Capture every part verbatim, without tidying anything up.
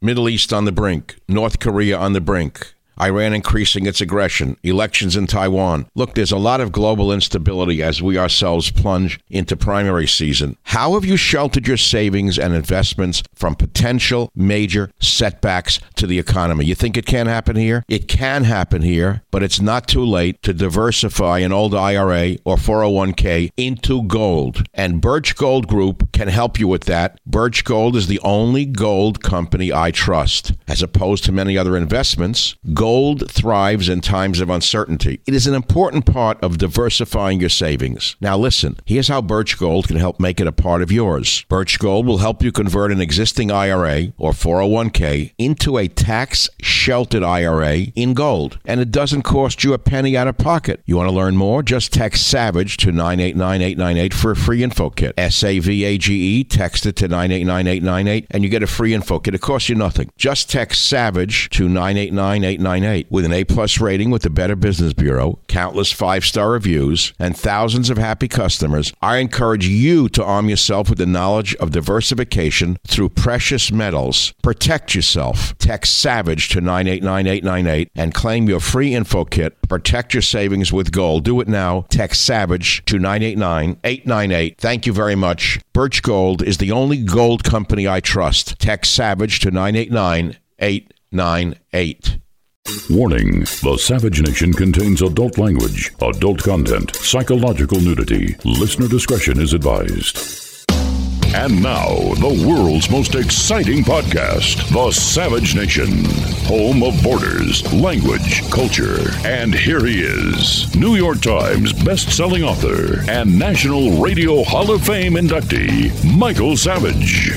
Middle East on the brink. North Korea on the brink. Iran increasing its aggression, elections in Taiwan. Look, there's a lot of global instability as we ourselves plunge into primary season. How have you sheltered your savings and investments from potential major setbacks to the economy? You think it can't happen here? It can happen here, but it's not too late to diversify an old I R A or four oh one k into gold. And Birch Gold Group can help you with that. Birch Gold is the only gold company I trust. As opposed to many other investments, gold Gold thrives in times of uncertainty. It is an important part of diversifying your savings. Now listen, here's how Birch Gold can help make it a part of yours. Birch Gold will help you convert an existing I R A or four oh one k into a tax-sheltered I R A in gold. And it doesn't cost you a penny out of pocket. You want to learn more? Just text SAVAGE to nine eight nine eight nine eight for a free info kit. S A V A G E, text it to nine eight nine eight nine eight and you get a free info kit. It costs you nothing. Just text SAVAGE to nine eight nine eight nine eight. With an A-plus rating with the Better Business Bureau, countless five-star reviews, and thousands of happy customers, I encourage you to arm yourself with the knowledge of diversification through precious metals. Protect yourself. Text SAVAGE to nine eight nine eight nine eight and claim your free info kit. Protect your savings with gold. Do it now. Text SAVAGE to nine eight nine eight nine eight. Thank you very much. Birch Gold is the only gold company I trust. Text SAVAGE to nine eight nine eight nine eight. Warning, the Savage Nation contains adult language, adult content, psychological nudity. Listener discretion is advised. And now, the world's most exciting podcast, The Savage Nation, home of borders, language, culture. And here he is, New York Times best-selling author and National Radio Hall of Fame inductee, Michael Savage.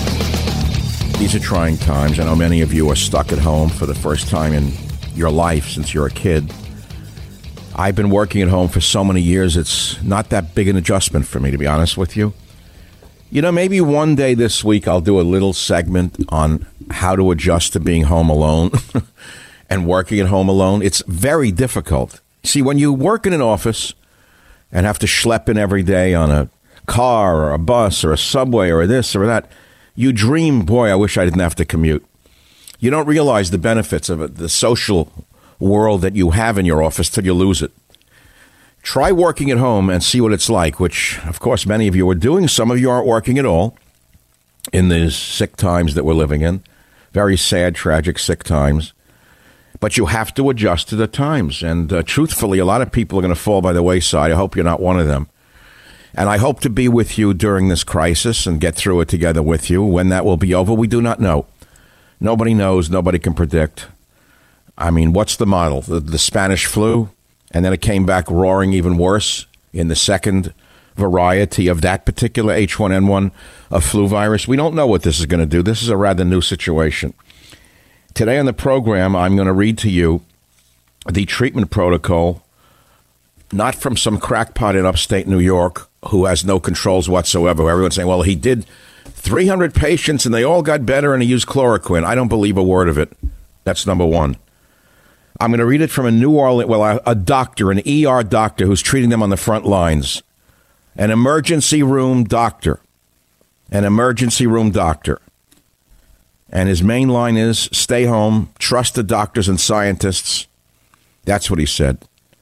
These are trying times. I know many of you are stuck at home for the first time in your life since you're a kid. I've been working at home for so many years, it's not that big an adjustment for me, to be honest with you. You know, maybe one day this week I'll do a little segment on how to adjust to being home alone and working at home alone. It's very difficult. See, when you work in an office and have to schlep in every day on a car or a bus or a subway or this or that, you dream, boy, I wish I didn't have to commute. You don't realize the benefits of it, the social world that you have in your office till you lose it. Try working at home and see what it's like, which, of course, many of you are doing. Some of you aren't working at all in these sick times that we're living in. Very sad, tragic, sick times. But you have to adjust to the times. And uh, truthfully, a lot of people are going to fall by the wayside. I hope you're not one of them. And I hope to be with you during this crisis and get through it together with you. When that will be over, we do not know. Nobody knows. Nobody can predict. I mean, what's the model? The, the Spanish flu? And then it came back roaring even worse in the second variety of that particular H one N one uh, flu virus. We don't know what this is going to do. This is a rather new situation. Today on the program, I'm going to read to you the treatment protocol, not from some crackpot in upstate New York who has no controls whatsoever. Everyone's saying, well, he did three hundred patients and they all got better and he used chloroquine. I don't believe a word of it. That's number one. I'm going to read it from a New Orleans, well, a, a doctor, an E R doctor who's treating them on the front lines. An emergency room doctor. An emergency room doctor. And his main line is, stay home, trust the doctors and scientists. That's what he said.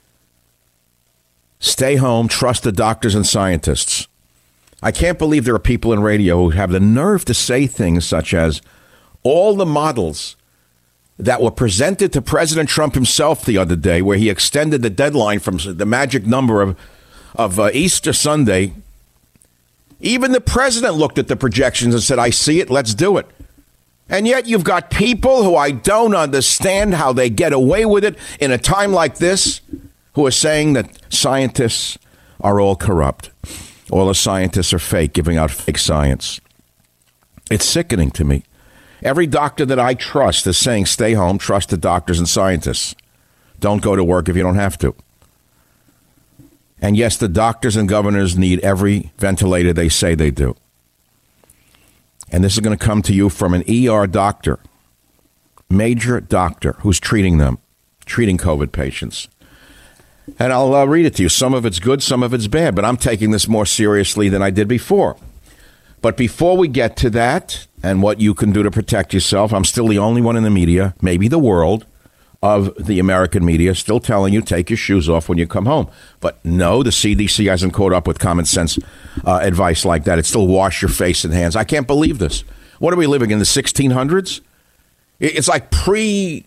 Stay home, trust the doctors and scientists. I can't believe there are people in radio who have the nerve to say things such as, all the models that were presented to President Trump himself the other day, where he extended the deadline from the magic number of, of uh, Easter Sunday, even the president looked at the projections and said, I see it, let's do it. And yet you've got people who I don't understand how they get away with it in a time like this, who are saying that scientists are all corrupt. All the scientists are fake, giving out fake science. It's sickening to me. Every doctor that I trust is saying, stay home, trust the doctors and scientists. Don't go to work if you don't have to. And yes, the doctors and governors need every ventilator they say they do. And this is going to come to you from an E R doctor, major doctor, who's treating them, treating COVID patients. And I'll uh, read it to you. Some of it's good, some of it's bad, but I'm taking this more seriously than I did before. But before we get to that, and what you can do to protect yourself. I'm still the only one in the media, maybe the world, of the American media, still telling you take your shoes off when you come home. But no, the C D C hasn't caught up with common sense uh, advice like that. It's still wash your face and hands. I can't believe this. What are we living in, the sixteen hundreds? It's like pre...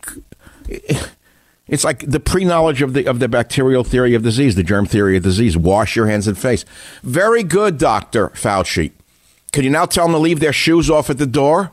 It's like the pre-knowledge of the of the bacterial theory of disease, the germ theory of disease. Wash your hands and face. Very good, Doctor Fauci. Can you now tell them to leave their shoes off at the door?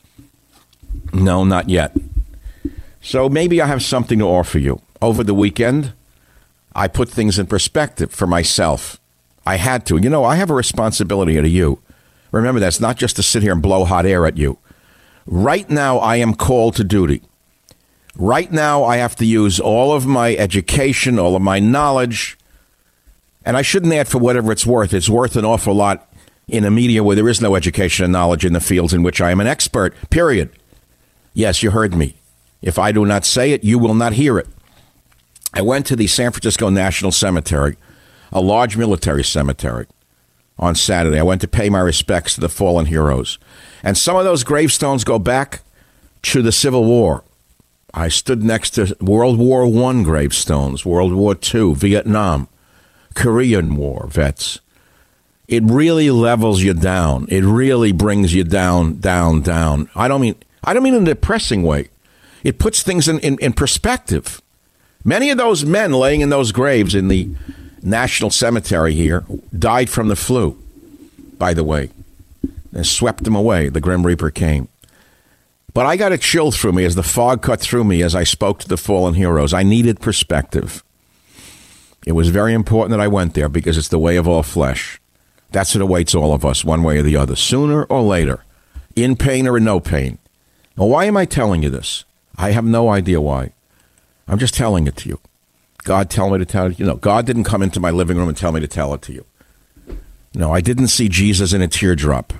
No, not yet. So maybe I have something to offer you. Over the weekend, I put things in perspective for myself. I had to. You know, I have a responsibility to you. Remember, that's not just to sit here and blow hot air at you. Right now, I am called to duty. Right now, I have to use all of my education, all of my knowledge, and I shouldn't add for whatever it's worth. It's worth an awful lot in a media where there is no education and knowledge in the fields in which I am an expert, period. Yes, you heard me. If I do not say it, you will not hear it. I went to the San Francisco National Cemetery, a large military cemetery, on Saturday. I went to pay my respects to the fallen heroes. And some of those gravestones go back to the Civil War. I stood next to World War One gravestones, World War Two, Vietnam, Korean War vets. It really levels you down. It really brings you down, down, down. I don't mean I don't mean in a depressing way. It puts things in, in, in perspective. Many of those men laying in those graves in the National Cemetery here died from the flu, by the way. They swept them away. The Grim Reaper came. But I got a chill through me as the fog cut through me as I spoke to the fallen heroes. I needed perspective. It was very important that I went there because it's the way of all flesh. That's what awaits all of us, one way or the other, sooner or later, in pain or in no pain. Now, why am I telling you this? I have no idea why. I'm just telling it to you. God tell me to tell you. You know, God didn't come into my living room and tell me to tell it to you. No, I didn't see Jesus in a teardrop.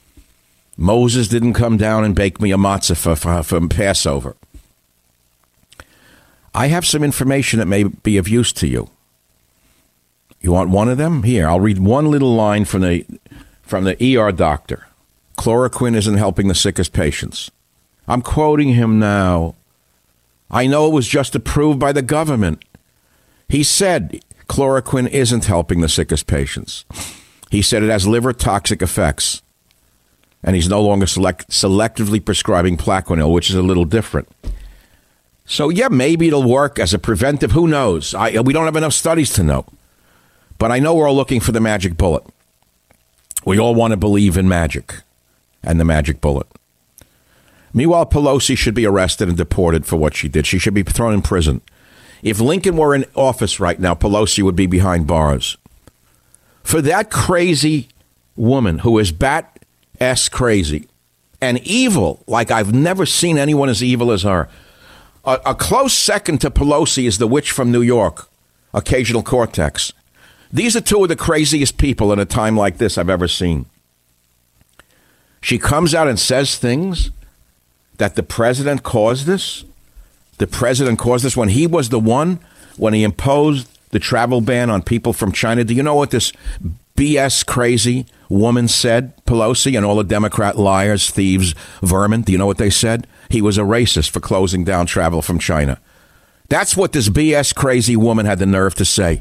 Moses didn't come down and bake me a matzah for, for, for Passover. I have some information that may be of use to you. You want one of them? Here, I'll read one little line from the from the E R doctor. Chloroquine isn't helping the sickest patients. I'm quoting him now. I know it was just approved by the government. He said chloroquine isn't helping the sickest patients. He said it has liver toxic effects. And he's no longer select, selectively prescribing Plaquenil, which is a little different. So, yeah, maybe it'll work as a preventive. Who knows? I, we don't have enough studies to know. But I know we're all looking for the magic bullet. We all want to believe in magic and the magic bullet. Meanwhile, Pelosi should be arrested and deported for what she did. She should be thrown in prison. If Lincoln were in office right now, Pelosi would be behind bars. For that crazy woman who is bat-ass crazy and evil, like I've never seen anyone as evil as her. A, a close second to Pelosi is the witch from New York, Occasional Cortex. These are two of the craziest people in a time like this I've ever seen. She comes out and says things that the president caused this. The president caused this when he was the one, when he imposed the travel ban on people from China. Do you know what this B S crazy woman said, Pelosi, and all the Democrat liars, thieves, vermin? Do you know what they said? He was a racist for closing down travel from China. That's what this B S crazy woman had the nerve to say.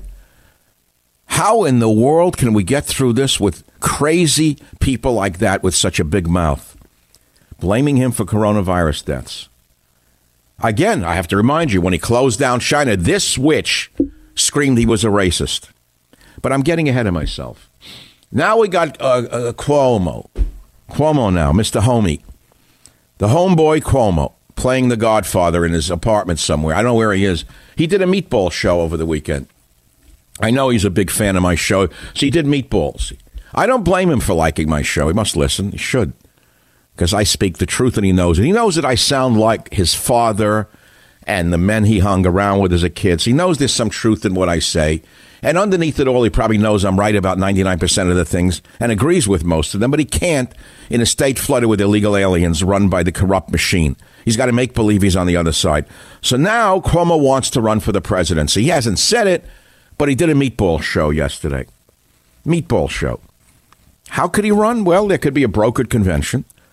How in the world can we get through this with crazy people like that with such a big mouth? Blaming him for coronavirus deaths. Again, I have to remind you, when he closed down China, this witch screamed he was a racist. But I'm getting ahead of myself. Now we got uh, uh, Cuomo. Cuomo now, Mister Homie. The homeboy Cuomo, playing the Godfather in his apartment somewhere. I don't know where he is. He did a meatball show over the weekend. I know he's a big fan of my show, so he did meatballs. I don't blame him for liking my show. He must listen. He should. Because I speak the truth and he knows it. He knows that I sound like his father and the men he hung around with as a kid. So he knows there's some truth in what I say. And underneath it all, he probably knows I'm right about ninety-nine percent of the things and agrees with most of them. But he can't in a state flooded with illegal aliens run by the corrupt machine. He's got to make believe he's on the other side. So now Cuomo wants to run for the presidency. He hasn't said it, but he did a meatball show yesterday. Meatball show. How could he run? Well, there could be a brokered convention.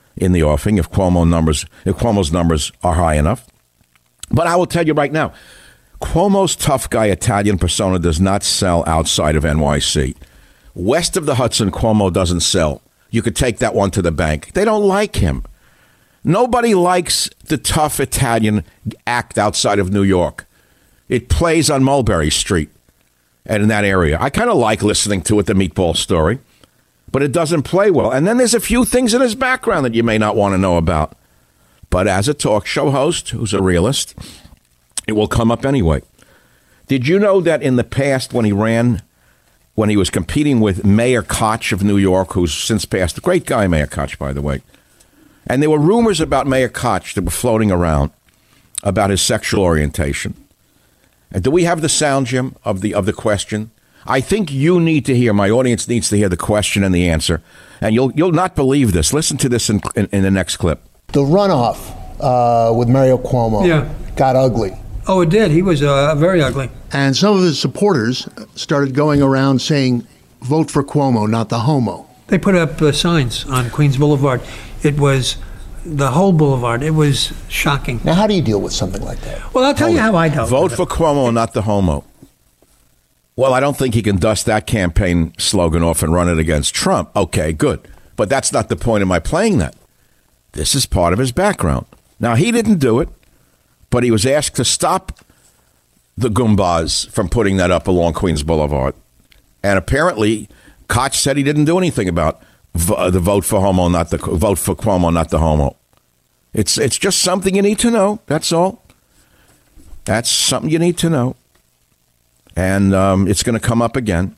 in the offing if Cuomo numbers if Cuomo's numbers are high enough. But I will tell you right now, Cuomo's tough guy Italian persona does not sell outside of N Y C. West of the Hudson, Cuomo doesn't sell. You could take that one to the bank. They don't like him. Nobody likes the tough Italian act outside of New York. It plays on Mulberry Street and in that area. I kind of like listening to it, the meatball story, but it doesn't play well. And then there's a few things in his background that you may not want to know about. But as a talk show host who's a realist, it will come up anyway. Did you know that in the past when he ran, when he was competing with Mayor Koch of New York, who's since passed, a great guy, Mayor Koch, by the way, and there were rumors about Mayor Koch that were floating around about his sexual orientation. And do we have the sound, Jim, of the of the question? I think you need to hear, my audience needs to hear the question and the answer. And you'll you'll not believe this. Listen to this in, in, in the next clip. The runoff uh, with Mario Cuomo yeah. got ugly. Oh, it did. He was uh, very ugly. And some of his supporters started going around saying, vote for Cuomo, not the homo. They put up uh, signs on Queens Boulevard. It was the whole boulevard. It was shocking. Now, how do you deal with something like that? Well, I'll tell you how I dealt Vote with for it. Cuomo, not the homo. Well, I don't think he can dust that campaign slogan off and run it against Trump. Okay, good. But that's not the point of my playing that. This is part of his background. Now, he didn't do it, but he was asked to stop the Goombas from putting that up along Queens Boulevard. And apparently, Koch said he didn't do anything about v- the vote for homo, not the vote for Cuomo, not the homo. It's it's just something you need to know. That's all. That's something you need to know. And um, it's going to come up again.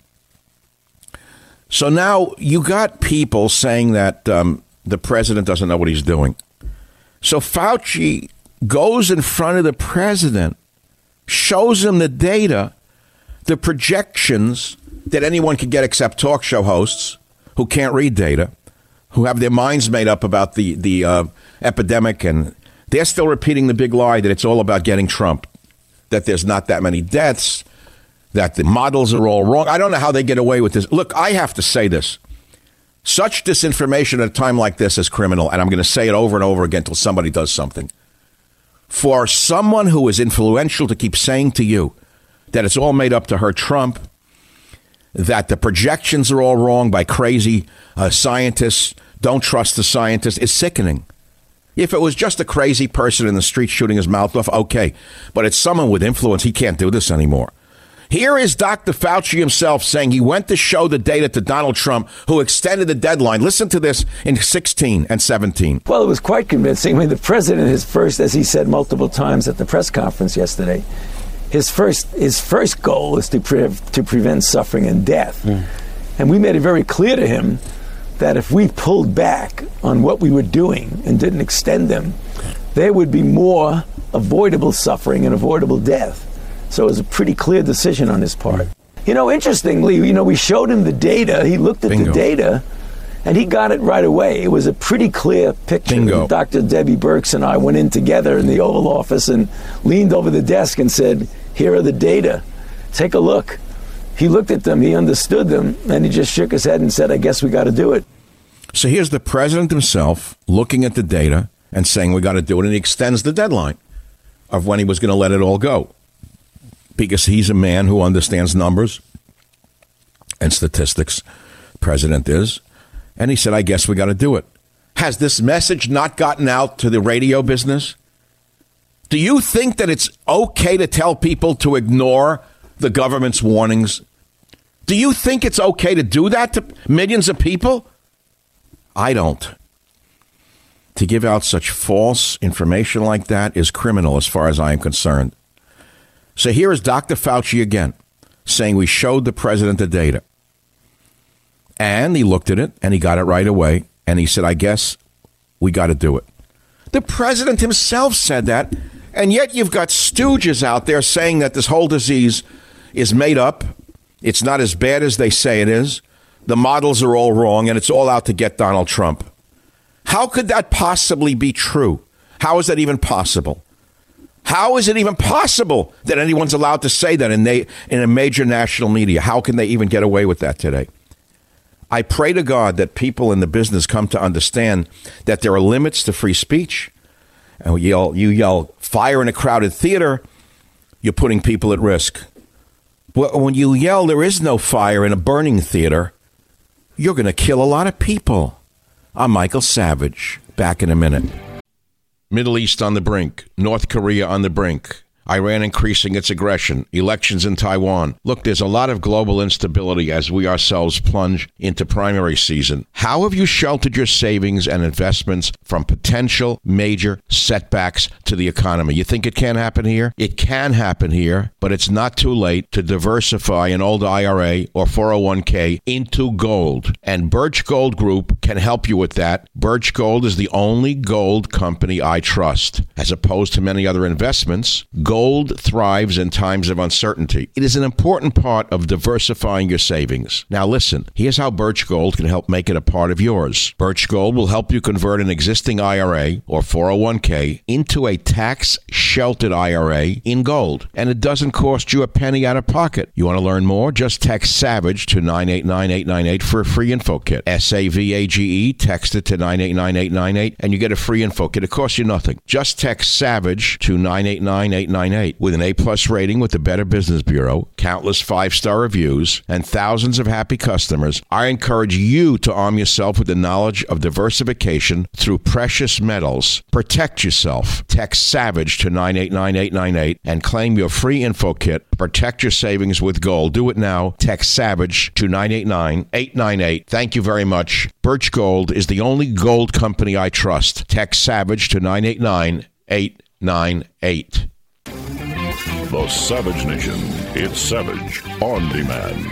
So now you got people saying that um, the president doesn't know what he's doing. So Fauci goes in front of the president, shows him the data, the projections that anyone can get except talk show hosts who can't read data, who have their minds made up about the, the uh, epidemic, and they're still repeating the big lie that it's all about getting Trump, that there's not that many deaths, that the models are all wrong. I don't know how they get away with this. Look, I have to say this. Such disinformation at a time like this is criminal, and I'm going to say it over and over again until somebody does something. For someone who is influential to keep saying to you that it's all made up to hurt Trump, that the projections are all wrong by crazy uh, scientists, don't trust the scientists, is sickening. If it was just a crazy person in the street shooting his mouth off, okay. But it's someone with influence. He can't do this anymore. Here is Doctor Fauci himself saying he went to show the data to Donald Trump, who extended the deadline. Listen to this in sixteen and seventeen. Well, it was quite convincing. I mean, the president, his first, as he said multiple times at the press conference yesterday, his first his first goal is to pre- to prevent suffering and death. Mm. And we made it very clear to him that if we pulled back on what we were doing and didn't extend them, there would be more avoidable suffering and avoidable death. So it was a pretty clear decision on his part. You know, interestingly, you know, we showed him the data. He looked at Bingo. the data, and he got it right away. It was a pretty clear picture. Bingo. Doctor Debbie Birx and I went in together in the Oval Office and leaned over the desk and said, here are the data. Take a look. He looked at them, he understood them, and he just shook his head and said, I guess we got to do it. So here's the president himself looking at the data and saying we got to do it, and he extends the deadline of when he was going to let it all go. Because he's a man who understands numbers and statistics, president is. And he said, I guess we got to do it. Has this message not gotten out to the radio business? Do you think that it's okay to tell people to ignore the government's warnings? Do you think it's okay to do that to millions of people? I don't. To give out such false information like that is criminal as far as I am concerned. So here is Doctor Fauci again, saying we showed the president the data. And he looked at it, and he got it right away, and he said, I guess we got to do it. The president himself said that, and yet you've got stooges out there saying that this whole disease is made up. It's not as bad as they say it is. The models are all wrong, and it's all out to get Donald Trump. How could that possibly be true? How is that even possible? How is it even possible that anyone's allowed to say that in, they, in a major national media? How can they even get away with that today? I pray to God that people in the business come to understand that there are limits to free speech. And you yell, you yell fire in a crowded theater, you're putting people at risk. But when you yell there is no fire in a burning theater, you're going to kill a lot of people. I'm Michael Savage. Back in a minute. Middle East on the brink. North Korea on the brink. Iran increasing its aggression, elections in Taiwan. Look, there's a lot of global instability as we ourselves plunge into primary season. How have you sheltered your savings and investments from potential major setbacks to the economy? You think it can't happen here? It can happen here, but it's not too late to diversify an old I R A or four oh one k into gold. And Birch Gold Group can help you with that. Birch Gold is the only gold company I trust. As opposed to many other investments, gold thrives in times of uncertainty. It is an important part of diversifying your savings. Now listen, here's how Birch Gold can help make it a part of yours. Birch Gold will help you convert an existing I R A or four oh one k into a tax-sheltered I R A in gold. And it doesn't cost you a penny out of pocket. You want to learn more? Just text SAVAGE to nine eight nine eight nine eight for a free info kit. S A V A G E, text it to nine eight nine eight nine eight and you get a free info kit. It costs you nothing. Just text SAVAGE to nine eight nine eight nine eight. With an A-plus rating with the Better Business Bureau, countless five-star reviews, and thousands of happy customers, I encourage you to arm yourself with the knowledge of diversification through precious metals. Protect yourself. Text SAVAGE to nine eight nine eight nine eight and claim your free info kit. Protect your savings with gold. Do it now. Text SAVAGE to nine eight nine eight nine eight. Thank you very much. Birch Gold is the only gold company I trust. Text SAVAGE to nine eight nine eight nine eight. The Savage Nation. It's Savage on Demand.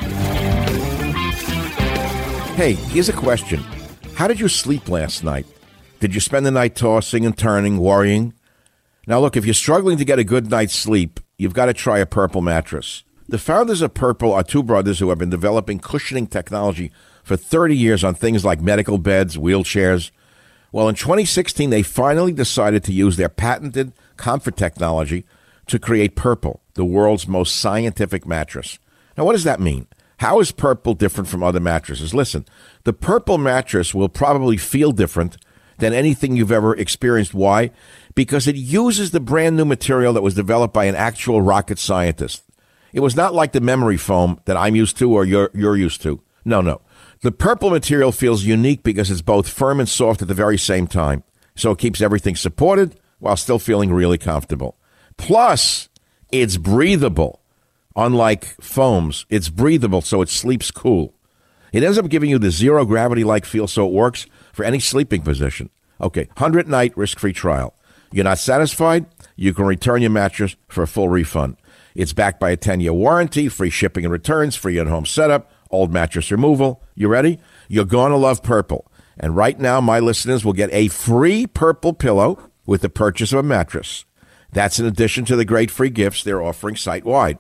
Hey, here's a question. How did you sleep last night? Did you spend the night tossing and turning, worrying? Now look, if you're struggling to get a good night's sleep, you've got to try a Purple mattress. The founders of Purple are two brothers who have been developing cushioning technology for thirty years on things like medical beds, wheelchairs. Well, in twenty sixteen, they finally decided to use their patented comfort technology to create Purple, the world's most scientific mattress. Now, what does that mean? How is Purple different from other mattresses? Listen, the Purple mattress will probably feel different than anything you've ever experienced. Why? Because it uses the brand new material that was developed by an actual rocket scientist. It was not like the memory foam that I'm used to or you're, you're used to. No, no. The Purple material feels unique because it's both firm and soft at the very same time. So it keeps everything supported while still feeling really comfortable. Plus, it's breathable. Unlike foams, it's breathable, so it sleeps cool. It ends up giving you the zero gravity-like feel, so it works for any sleeping position. Okay, one hundred night risk-free trial. You're not satisfied? You can return your mattress for a full refund. It's backed by a ten-year warranty, free shipping and returns, free in-home setup, old mattress removal. You ready? You're going to love Purple. And right now, my listeners will get a free Purple pillow with the purchase of a mattress. That's in addition to the great free gifts they're offering site-wide.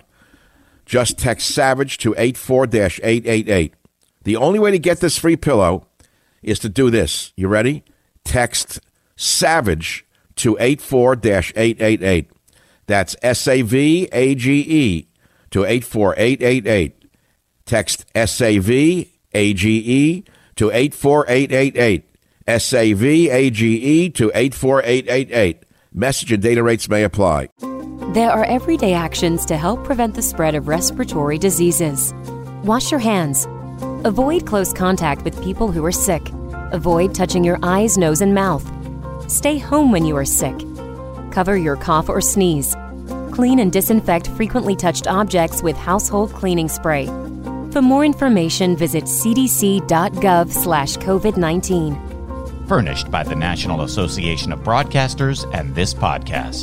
Just text SAVAGE to eight four eight eight eight. The only way to get this free pillow is to do this. You ready? Text SAVAGE to eight four eight eight eight. That's S A V A G E to eight four eight eight eight. Text S A V A G E to eight four eight eight eight. S A V A G E to eight four eight eight eight. Message and data rates may apply. There are everyday actions to help prevent the spread of respiratory diseases. Wash your hands. Avoid close contact with people who are sick. Avoid touching your eyes, nose, and mouth. Stay home when you are sick. Cover your cough or sneeze. Clean and disinfect frequently touched objects with household cleaning spray. For more information, visit c d c dot gov slash covid nineteen. Furnished by the National Association of Broadcasters and this podcast.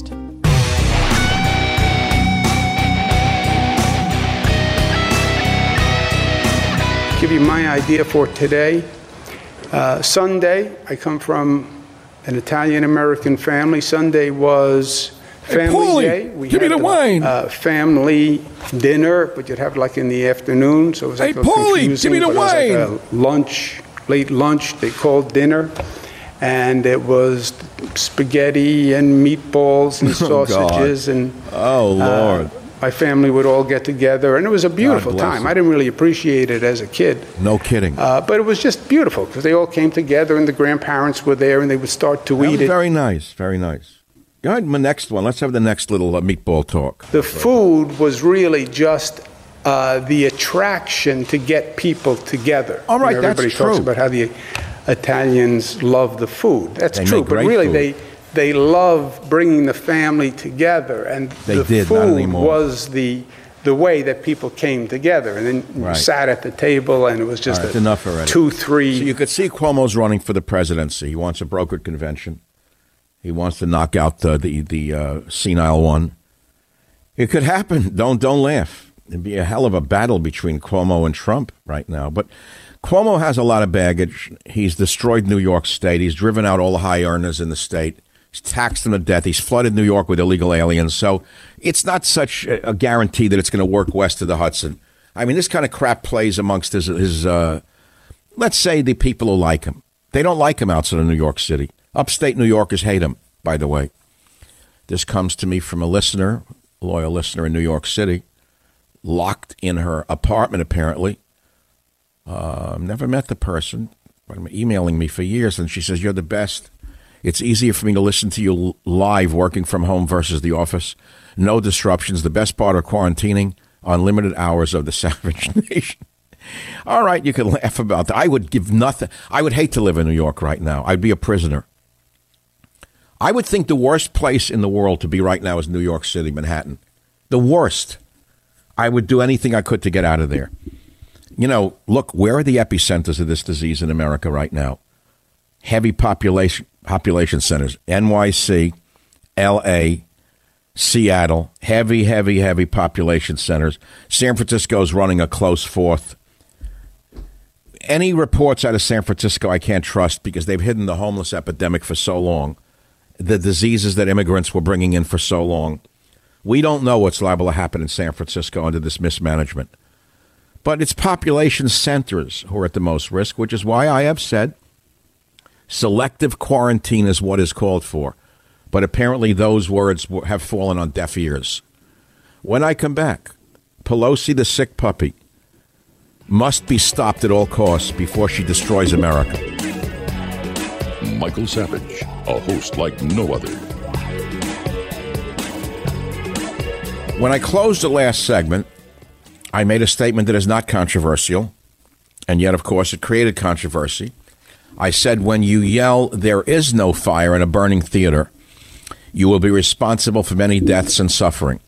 Give you my idea for today. Uh, Sunday, I come from an Italian-American family. Sunday was family hey, day. We give me the a, wine. Uh, family dinner, but you'd have it like in the afternoon, so it was like hey, a little Paulie, confusing. give me the but wine. It was like a lunch, late lunch, they called dinner. And it was spaghetti and meatballs and Oh, sausages God. and oh Lord, uh, my family would all get together, and it was a beautiful time. them. I didn't really appreciate it as a kid. No kidding. Uh, but it was just beautiful because they all came together and the grandparents were there and they would start to That eat was it. very nice, very nice. Go ahead, my next one. Let's have the next little uh, meatball talk. The food was really just uh, the attraction to get people together. All right, You know, that's everybody talks true. about how the Italians love the food. That's They true, make but great really food. they they love bringing the family together, and They the did, not food anymore. was the the way that people came together, and then Right. you sat at the table, and it was just All right, a enough already. two, three. So you could see Cuomo's running for the presidency. He wants a brokered convention. He wants to knock out the the, the uh, senile one. It could happen. Don't don't laugh. It'd be a hell of a battle between Cuomo and Trump right now. But Cuomo has a lot of baggage. He's destroyed New York State. He's driven out all the high earners in the state. He's taxed them to death. He's flooded New York with illegal aliens. So it's not such a, a guarantee that it's going to work west of the Hudson. I mean, this kind of crap plays amongst his, his uh, let's say, the people who like him. They don't like him outside of New York City. Upstate New Yorkers hate him, by the way. This comes to me from a listener, a loyal listener in New York City, locked in her apartment, apparently. Uh, I've never met the person, but I'm emailing me for years, and she says, you're the best. It's easier for me to listen to you live working from home versus the office. No disruptions. The best part of quarantining, unlimited hours of the Savage Nation. All right, you can laugh about that. I would give nothing. I would hate to live in New York right now. I'd be a prisoner. I would think the worst place in the world to be right now is New York City, Manhattan. The worst. I would do anything I could to get out of there. You know, look, where are the epicenters of this disease in America right now? Heavy population population centers. N Y C, L A, Seattle. Heavy, heavy, heavy population centers. San Francisco's running a close fourth. Any reports out of San Francisco I can't trust because they've hidden the homeless epidemic for so long. The diseases that immigrants were bringing in for so long. We don't know what's liable to happen in San Francisco under this mismanagement. But it's population centers who are at the most risk, which is why I have said selective quarantine is what is called for. But apparently those words have fallen on deaf ears. When I come back, Pelosi the sick puppy must be stopped at all costs before she destroys America. Michael Savage, a host like no other. When I closed the last segment, I made a statement that is not controversial, and yet, of course, it created controversy. I said, when you yell, there is no fire in a burning theater, you will be responsible for many deaths and suffering.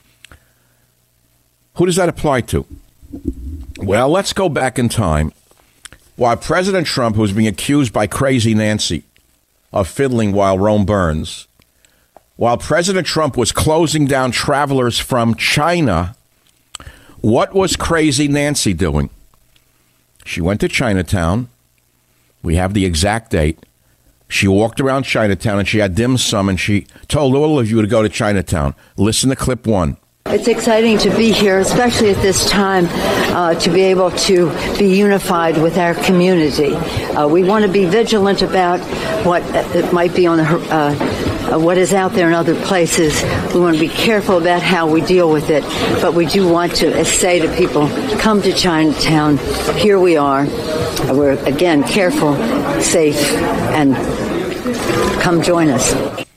Who does that apply to? Well, let's go back in time. While President Trump was being accused by Crazy Nancy of fiddling while Rome burns, while President Trump was closing down travelers from China, what was Crazy Nancy doing? She went to Chinatown. We have the exact date. She walked around Chinatown and she had dim sum and she told all of you to go to Chinatown. Listen to clip one. It's exciting to be here, especially at this time, uh, to be able to be unified with our community. Uh, we want to be vigilant about what uh, might be on the, uh, uh, what is out there in other places. We want to be careful about how we deal with it, but we do want to say to people, come to Chinatown. Here we are. We're, again, careful, safe, and come join us.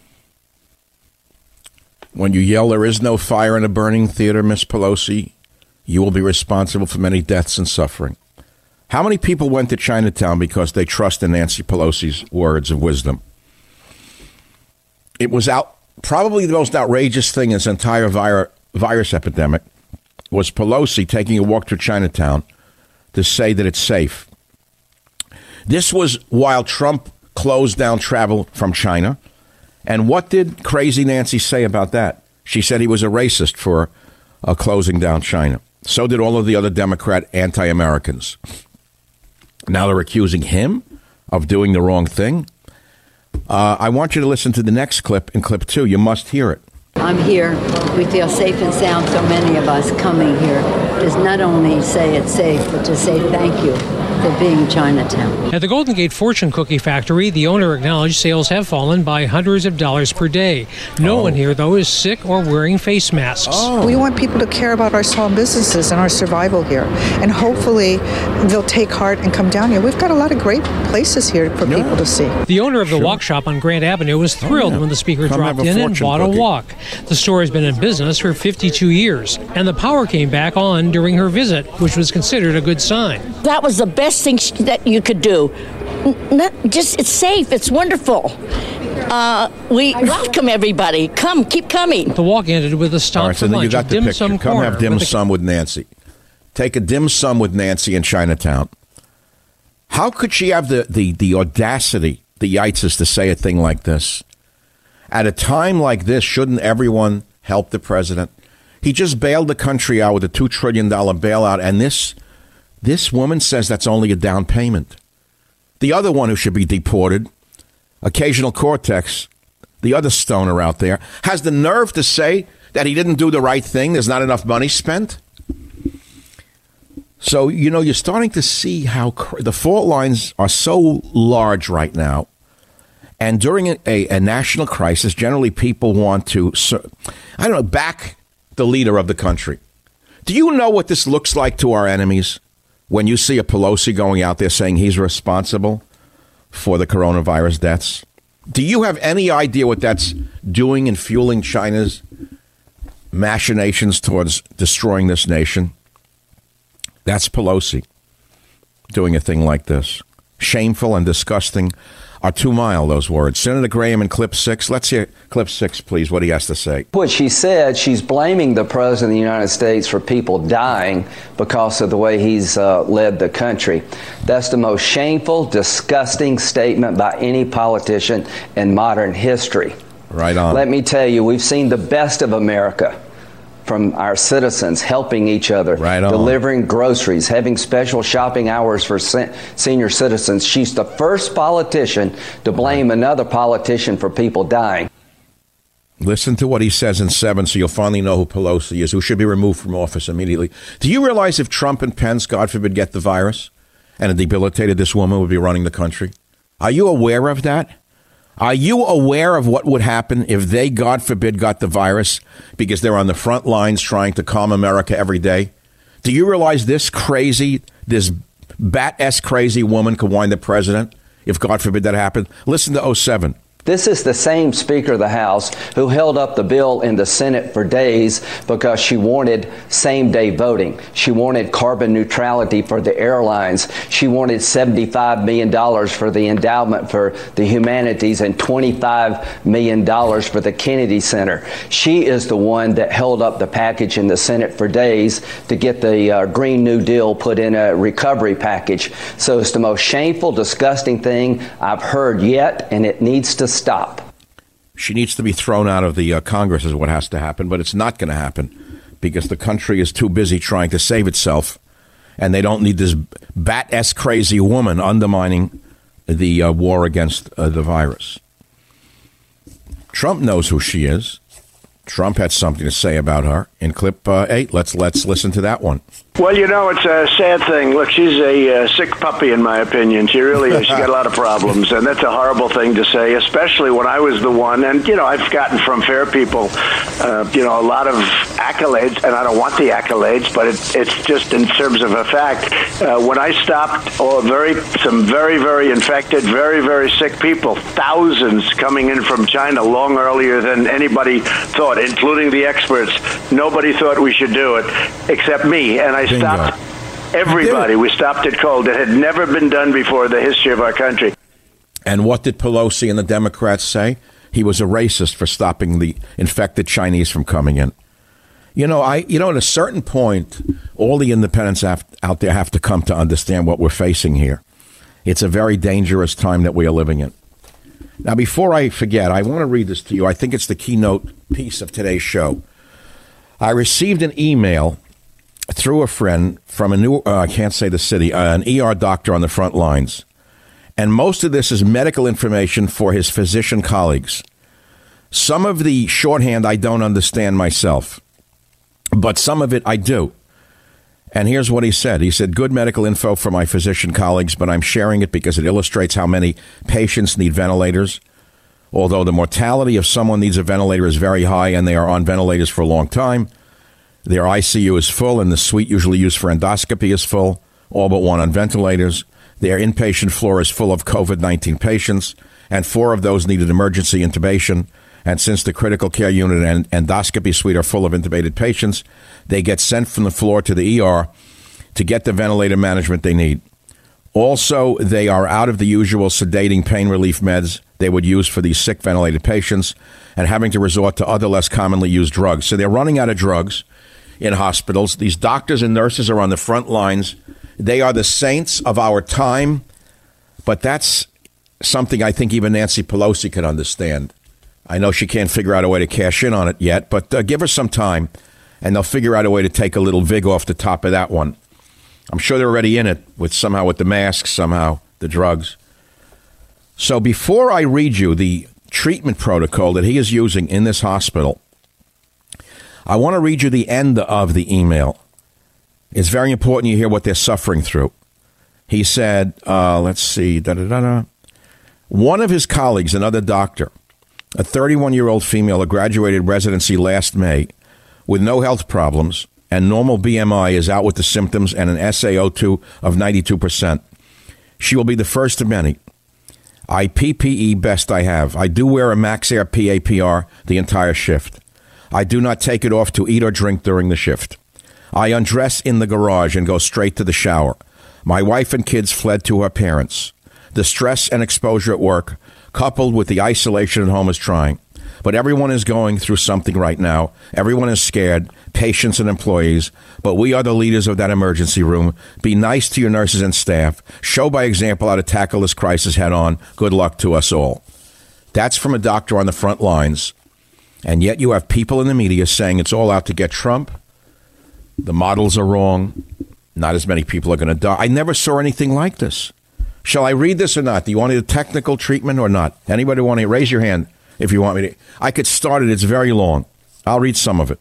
When you yell, there is no fire in a burning theater, Miss Pelosi, you will be responsible for many deaths and suffering. How many people went to Chinatown because they trust in Nancy Pelosi's words of wisdom? It was out. Probably the most outrageous thing in this entire vir- virus epidemic was Pelosi taking a walk through Chinatown to say that it's safe. This was while Trump closed down travel from China. And what did Crazy Nancy say about that? She said he was a racist for uh, closing down China. So did all of the other Democrat anti-Americans. Now they're accusing him of doing the wrong thing. Uh, I want you to listen to the next clip in clip two. You must hear it. I'm here. We feel safe and sound, so many of us coming here. Just not only say it's safe, but to say thank you. for being Chinatown. At the Golden Gate Fortune Cookie Factory, the owner acknowledged sales have fallen by hundreds of dollars per day. No oh. one here, though, is sick or wearing face masks. Oh. We want people to care about our small businesses and our survival here. And hopefully they'll take heart and come down here. We've got a lot of great places here for yeah. people to see. The owner of the sure. Walk Shop on Grant Avenue was thrilled oh, yeah. when the speaker come dropped in and bought cookie. a walk. The store has been in business for fifty-two years, and the power came back on during her visit, which was considered a good sign. That was the best thing that you could do. Not just, it's safe, it's wonderful. Uh, we welcome everybody. Come, keep coming. The walk ended with a stop All right, so for then lunch you got at the Dim picture. Sum Come Corner have dim with sum with Nancy. Take a dim sum with Nancy in Chinatown. How could she have the, the, the audacity, the yitzes, to say a thing like this? At a time like this, shouldn't everyone help the president? He just bailed the country out with a two trillion dollars bailout, and this this woman says that's only a down payment. The other one who should be deported, Occasional Cortex, the other stoner out there, has the nerve to say that he didn't do the right thing. There's not enough money spent. So, you know, you're starting to see how cr- the fault lines are so large right now. And during a, a, a national crisis, generally people want to, I don't know, back the leader of the country. Do you know what this looks like to our enemies when you see a Pelosi going out there saying he's responsible for the coronavirus deaths? Do you have any idea what that's doing and fueling China's machinations towards destroying this nation? That's Pelosi doing a thing like this. Shameful and disgusting are too mild, those words. Senator Graham in clip six. Let's hear clip six, please, what he has to say. What she said, she's blaming the president of the United States for people dying because of the way he's uh, led the country. That's the most shameful, disgusting statement by any politician in modern history. Right on. Let me tell you, we've seen the best of America from our citizens helping each other, right on. Delivering groceries, having special shopping hours for sen- senior citizens. She's the first politician to blame another politician for people dying. Listen to what he says in seven, so you'll finally know who Pelosi is, who should be removed from office immediately. Do you realize if Trump and Pence, God forbid, get the virus and it debilitated, this woman would be running the country? Are you aware of that? Are you aware of what would happen if they, God forbid, got the virus because they're on the front lines trying to calm America every day? Do you realize this crazy, this bat-esque crazy woman could wind the president if, God forbid, that happened? Listen to oh seven. This is the same Speaker of the House who held up the bill in the Senate for days because she wanted same-day voting. She wanted carbon neutrality for the airlines. She wanted seventy-five million dollars for the endowment for the humanities and twenty-five million dollars for the Kennedy Center. She is the one that held up the package in the Senate for days to get the uh, Green New Deal put in a recovery package. So it's the most shameful, disgusting thing I've heard yet, and it needs to stop. She needs to be thrown out of the uh, Congress is what has to happen, but it's not going to happen because the country is too busy trying to save itself, and they don't need this bat-esque crazy woman undermining the uh, war against uh, the virus. Trump knows who she is. Trump had something to say about her in clip uh, eight. Let's let's listen to that one. Well, you know, it's a sad thing. Look, she's a uh, sick puppy, in my opinion. She really is. She's got a lot of problems, and that's a horrible thing to say, especially when I was the one. And, you know, I've gotten from fair people, uh, you know, a lot of accolades, and I don't want the accolades, but it, it's just in terms of a fact. Uh, when I stopped oh, very some very, very infected, very, very sick people, thousands coming in from China long earlier than anybody thought, including the experts. Nobody thought we should do it except me, and I stopped everybody. We stopped it cold. It had never been done before in the history of our country. And what did Pelosi and the Democrats say? He was a racist for stopping the infected Chinese from coming in. You know, I. You know, at a certain point, all the independents have, out there have to come to understand what we're facing here. It's a very dangerous time that we are living in. Now, before I forget, I want to read this to you. I think it's the keynote piece of today's show. I received an email through a friend from a new, uh, I can't say the city, uh, an E R doctor on the front lines. And most of this is medical information for his physician colleagues. Some of the shorthand I don't understand myself, but some of it I do. And here's what he said. He said, good medical info for my physician colleagues, but I'm sharing it because it illustrates how many patients need ventilators. Although the mortality of someone needs a ventilator is very high and they are on ventilators for a long time, their I C U is full and the suite usually used for endoscopy is full, all but one on ventilators. Their inpatient floor is full of COVID nineteen patients, and four of those needed emergency intubation. And since the critical care unit and endoscopy suite are full of intubated patients, they get sent from the floor to the E R to get the ventilator management they need. Also, they are out of the usual sedating pain relief meds they would use for these sick ventilated patients and having to resort to other less commonly used drugs. So they're running out of drugs in hospitals. These doctors and nurses are on the front lines. They are the saints of our time, but that's something I think even Nancy Pelosi can understand. I know she can't figure out a way to cash in on it yet, but uh, give her some time, and they'll figure out a way to take a little vig off the top of that one. I'm sure they're already in it with somehow with the masks, somehow the drugs. So before I read you the treatment protocol that he is using in this hospital, I want to read you the end of the email. It's very important you hear what they're suffering through. He said, uh, let's see, da da da da. One of his colleagues, another doctor, a thirty-one-year-old female who graduated residency last May with no health problems and normal B M I, is out with the symptoms and an S A O two of ninety-two percent. She will be the first of many. I P P E best I have. I do wear a MaxAir P A P R the entire shift. I do not take it off to eat or drink during the shift. I undress in the garage and go straight to the shower. My wife and kids fled to her parents. The stress and exposure at work, coupled with the isolation at home, is trying. But everyone is going through something right now. Everyone is scared, patients and employees. But we are the leaders of that emergency room. Be nice to your nurses and staff. Show by example how to tackle this crisis head on. Good luck to us all. That's from a doctor on the front lines. And yet you have people in the media saying it's all out to get Trump. The models are wrong. Not as many people are going to die. I never saw anything like this. Shall I read this or not? Do you want a technical treatment or not? Anybody want to raise your hand if you want me to? I could start it. It's very long. I'll read some of it.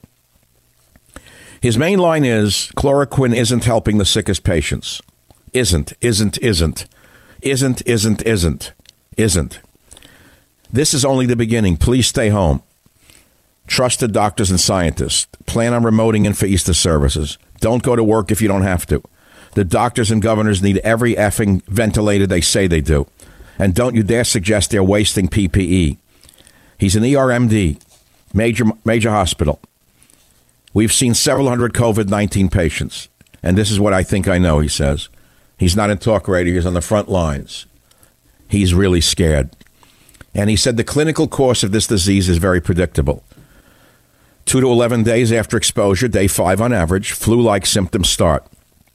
His main line is, chloroquine isn't helping the sickest patients. Isn't, isn't, isn't. Isn't, isn't, isn't. Isn't. This is only the beginning. Please stay home. Trusted doctors and scientists. Plan on remoting in for Easter services. Don't go to work if you don't have to. The doctors and governors need every effing ventilator they say they do. And don't you dare suggest they're wasting P P E. He's an E R M D, major major hospital. We've seen several hundred COVID nineteen patients. And this is what I think I know, he says. He's not in talk radio. He's on the front lines. He's really scared. And he said the clinical course of this disease is very predictable. Two to eleven days after exposure, day five on average, flu-like symptoms start.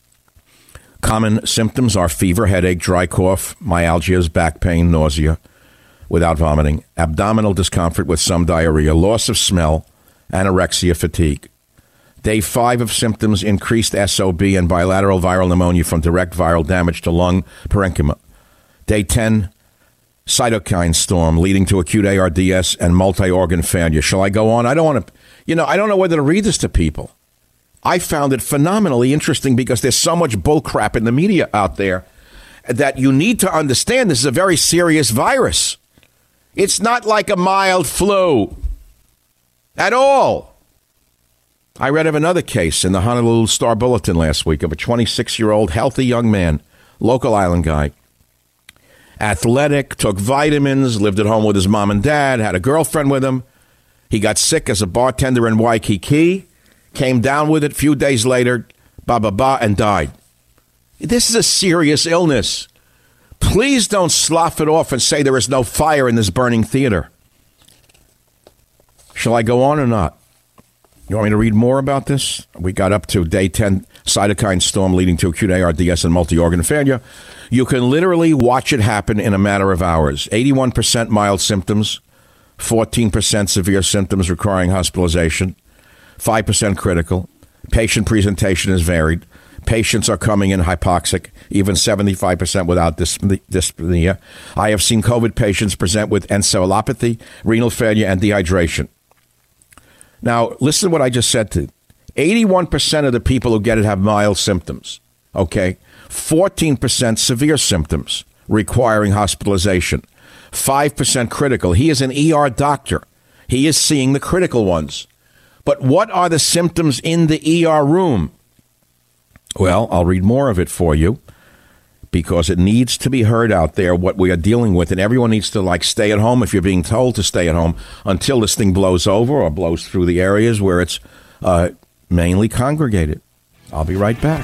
Common symptoms are fever, headache, dry cough, myalgias, back pain, nausea without vomiting, abdominal discomfort with some diarrhea, loss of smell, anorexia, fatigue. Day five of symptoms, increased S O B and bilateral viral pneumonia from direct viral damage to lung parenchyma. Day ten, cytokine storm leading to acute A R D S and multi-organ failure. Shall I go on? I don't want to, you know, I don't know whether to read this to people. I found it phenomenally interesting because there's so much bullcrap in the media out there that you need to understand this is a very serious virus. It's not like a mild flu at all. I read of another case in the Honolulu Star Bulletin last week of a twenty-six-year-old healthy young man, local island guy, athletic, took vitamins, lived at home with his mom and dad, had a girlfriend with him. He got sick as a bartender in Waikiki. Came down with it a few days later, ba ba ba, and died. This is a serious illness. Please don't slough it off and say there is no fire in this burning theater. Shall I go on or not? You want me to read more about this? We got up to day ten, cytokine storm leading to acute A R D S and multi-organ failure. You can literally watch it happen in a matter of hours. eighty-one percent mild symptoms, fourteen percent severe symptoms requiring hospitalization. five percent critical. Patient presentation is varied. Patients are coming in hypoxic, even seventy-five percent without dyspnea. I have seen COVID patients present with encephalopathy, renal failure, and dehydration. Now, listen to what I just said to you. eighty-one percent of the people who get it have mild symptoms, okay? fourteen percent severe symptoms requiring hospitalization, five percent critical. He is an E R doctor. He is seeing the critical ones. But what are the symptoms in the E R room? Well, I'll read more of it for you because it needs to be heard out there what we are dealing with. And everyone needs to, like, stay at home if you're being told to stay at home until this thing blows over or blows through the areas where it's uh, mainly congregated. I'll be right back.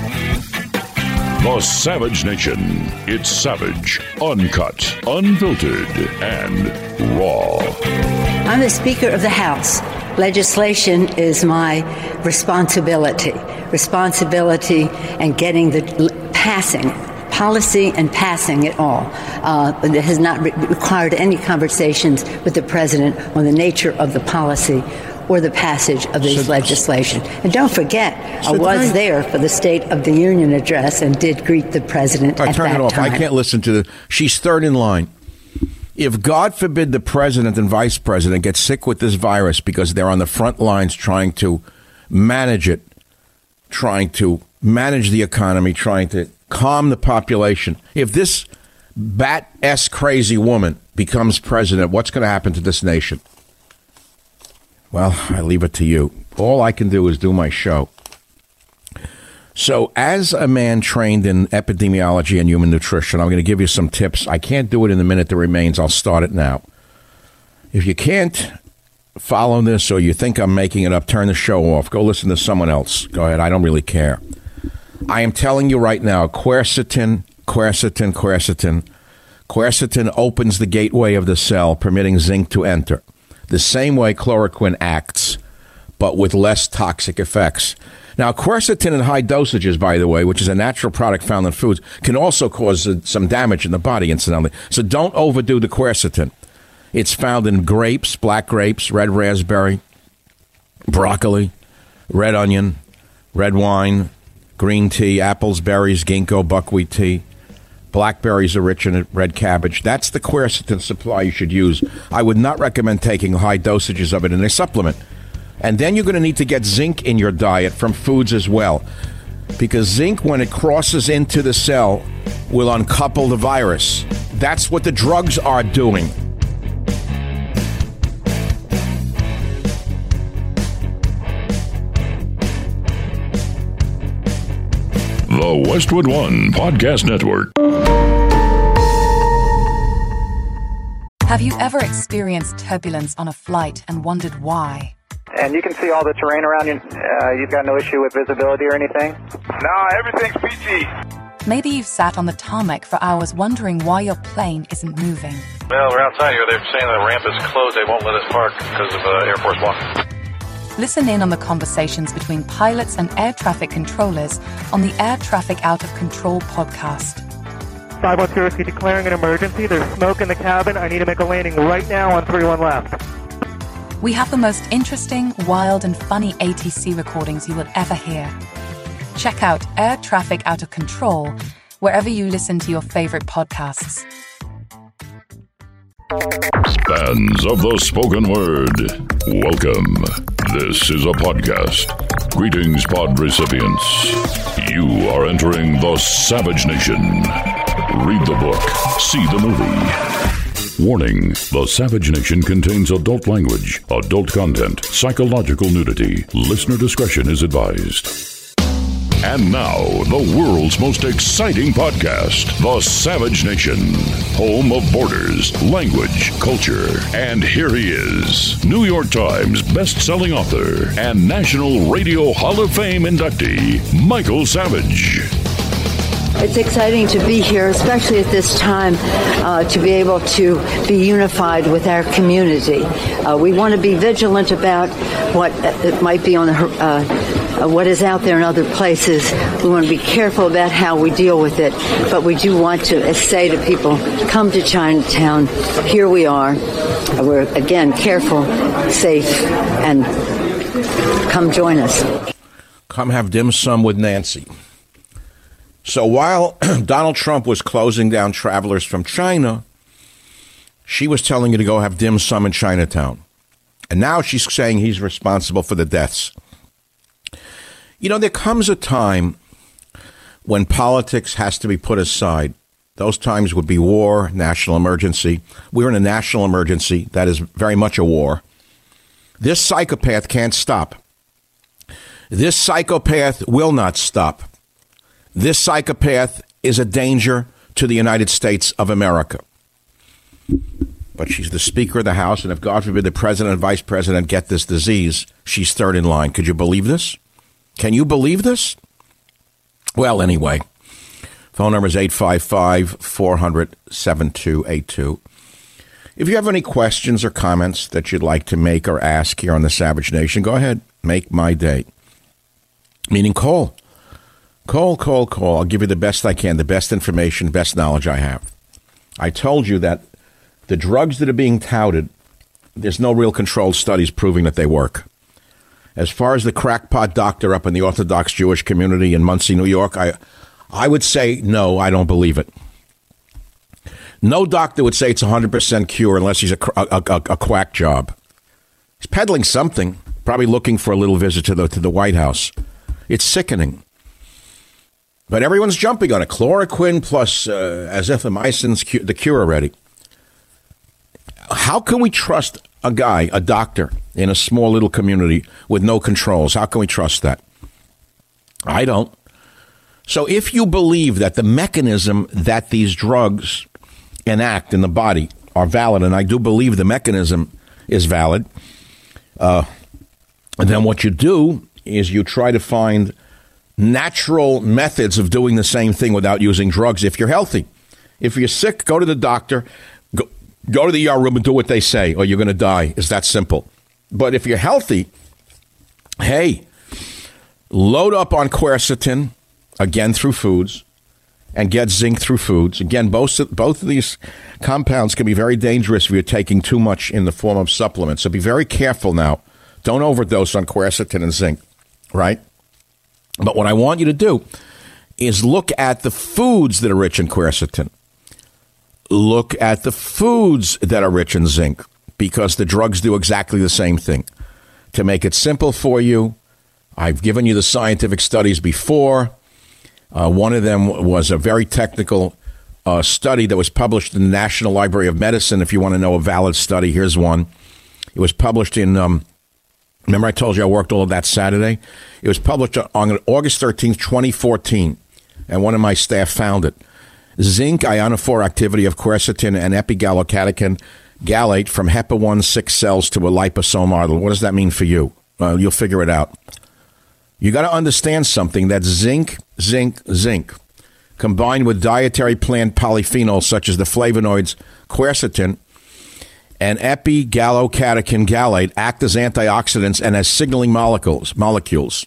The Savage Nation. It's savage, uncut, unfiltered, and raw. I'm the Speaker of the House. Legislation is my responsibility. Responsibility and getting the passing policy and passing it all. Uh, it has not re- required any conversations with the president on the nature of the policy or the passage of this so, legislation. And don't forget, so I was I, there for the State of the Union address and did greet the president I at turn that it off. time. I can't listen to the. She's third in line. If, God forbid, the president and vice president get sick with this virus because they're on the front lines trying to manage it, trying to manage the economy, trying to calm the population. If this bat-esque crazy woman becomes president, what's going to happen to this nation? Well, I leave it to you. All I can do is do my show. So as a man trained in epidemiology and human nutrition, I'm going to give you some tips. I can't do it in the minute that remains. I'll start it now. If you can't follow this or you think I'm making it up, turn the show off. Go listen to someone else. Go ahead. I don't really care. I am telling you right now, quercetin, quercetin, quercetin. Quercetin opens the gateway of the cell, permitting zinc to enter. The same way chloroquine acts, but with less toxic effects. Now, quercetin in high dosages, by the way, which is a natural product found in foods, can also cause uh, some damage in the body, incidentally. So don't overdo the quercetin. It's found in grapes, black grapes, red raspberry, broccoli, red onion, red wine, green tea, apples, berries, ginkgo, buckwheat tea. Blackberries are rich in red cabbage. That's the quercetin supply you should use. I would not recommend taking high dosages of it in a supplement. And then you're going to need to get zinc in your diet from foods as well. Because zinc, when it crosses into the cell, will uncouple the virus. That's what the drugs are doing. The Westwood One Podcast Network. Have you ever experienced turbulence on a flight and wondered why? And you can see all the terrain around you. Uh, you've got no issue with visibility or anything? No, everything's peachy. Maybe you've sat on the tarmac for hours wondering why your plane isn't moving. Well, we're outside here. They're saying the ramp is closed. They won't let us park because of uh, Air Force One. Listen in on the conversations between pilots and air traffic controllers on the Air Traffic Out of Control podcast. five one zero, declaring an emergency. There's smoke in the cabin. I need to make a landing right now on three one left. We have the most interesting, wild, and funny A T C recordings you will ever hear. Check out Air Traffic Out of Control wherever you listen to your favorite podcasts. Fans of the spoken word, welcome. This is a podcast. Greetings, pod recipients. You are entering the Savage Nation. Read the book, see the movie. Warning, the Savage Nation contains adult language, adult content, psychological nudity. Listener discretion is advised. And now, the world's most exciting podcast, The Savage Nation, home of borders, language, culture. And here he is, New York Times best-selling author and National Radio Hall of Fame inductee, Michael Savage. It's exciting to be here, especially at this time, uh, to be able to be unified with our community. Uh, we want to be vigilant about what uh, might be on the, uh, uh, what is out there in other places. We want to be careful about how we deal with it, but we do want to say to people, come to Chinatown. Here we are. We're, again, careful, safe, and come join us. Come have dim sum with Nancy. So while Donald Trump was closing down travelers from China, she was telling you to go have dim sum in Chinatown. And now she's saying he's responsible for the deaths. You know, there comes a time when politics has to be put aside. Those times would be war, national emergency. We're in a national emergency. That is very much a war. This psychopath can't stop. This psychopath will not stop. This psychopath is a danger to the United States of America. But she's the Speaker of the House, and if, God forbid, the President and Vice President get this disease, she's third in line. Could you believe this? Can you believe this? Well, anyway, phone number is eight five five, four hundred, seven two eight two. If you have any questions or comments that you'd like to make or ask here on the Savage Nation, go ahead. Make my day. Meaning call. Call, call, call. I'll give you the best I can, the best information, best knowledge I have. I told you that the drugs that are being touted, there's no real controlled studies proving that they work. As far as the crackpot doctor up in the Orthodox Jewish community in Muncie, New York, I, I would say no, I don't believe it. No doctor would say it's a one hundred percent cure unless he's a, a, a, a quack job. He's peddling something, probably looking for a little visit to the, to the White House. It's sickening. But everyone's jumping on it. Chloroquine plus uh, azithromycin's cu- the cure already. How can we trust a guy, a doctor, in a small little community with no controls? How can we trust that? I don't. So if you believe that the mechanism that these drugs enact in the body are valid, and I do believe the mechanism is valid, uh, then what you do is you try to find natural methods of doing the same thing without using drugs if you're healthy. If you're sick, go to the doctor. Go, go to the E R room and do what they say, or you're going to die. It's that simple. But if you're healthy, hey, load up on quercetin, again through foods, and get zinc through foods. Again, both, both of these compounds can be very dangerous if you're taking too much in the form of supplements. So be very careful now. Don't overdose on quercetin and zinc, right? But what I want you to do is look at the foods that are rich in quercetin. Look at the foods that are rich in zinc, because the drugs do exactly the same thing. To make it simple for you, I've given you the scientific studies before. Uh, one of them was a very technical uh, study that was published in the National Library of Medicine. If you want to know a valid study, here's one. It was published in... Um, Remember I told you I worked all of that Saturday? It was published on August thirteenth, twenty fourteen, and one of my staff found it. Zinc ionophore activity of quercetin and epigallocatechin gallate from H E P A one six cells to a liposome model. What does that mean for you? Uh, you'll figure it out. You got to understand something, that zinc, zinc, zinc, combined with dietary plant polyphenols such as the flavonoids quercetin and epigallocatechin gallate act as antioxidants and as signaling molecules. Molecules.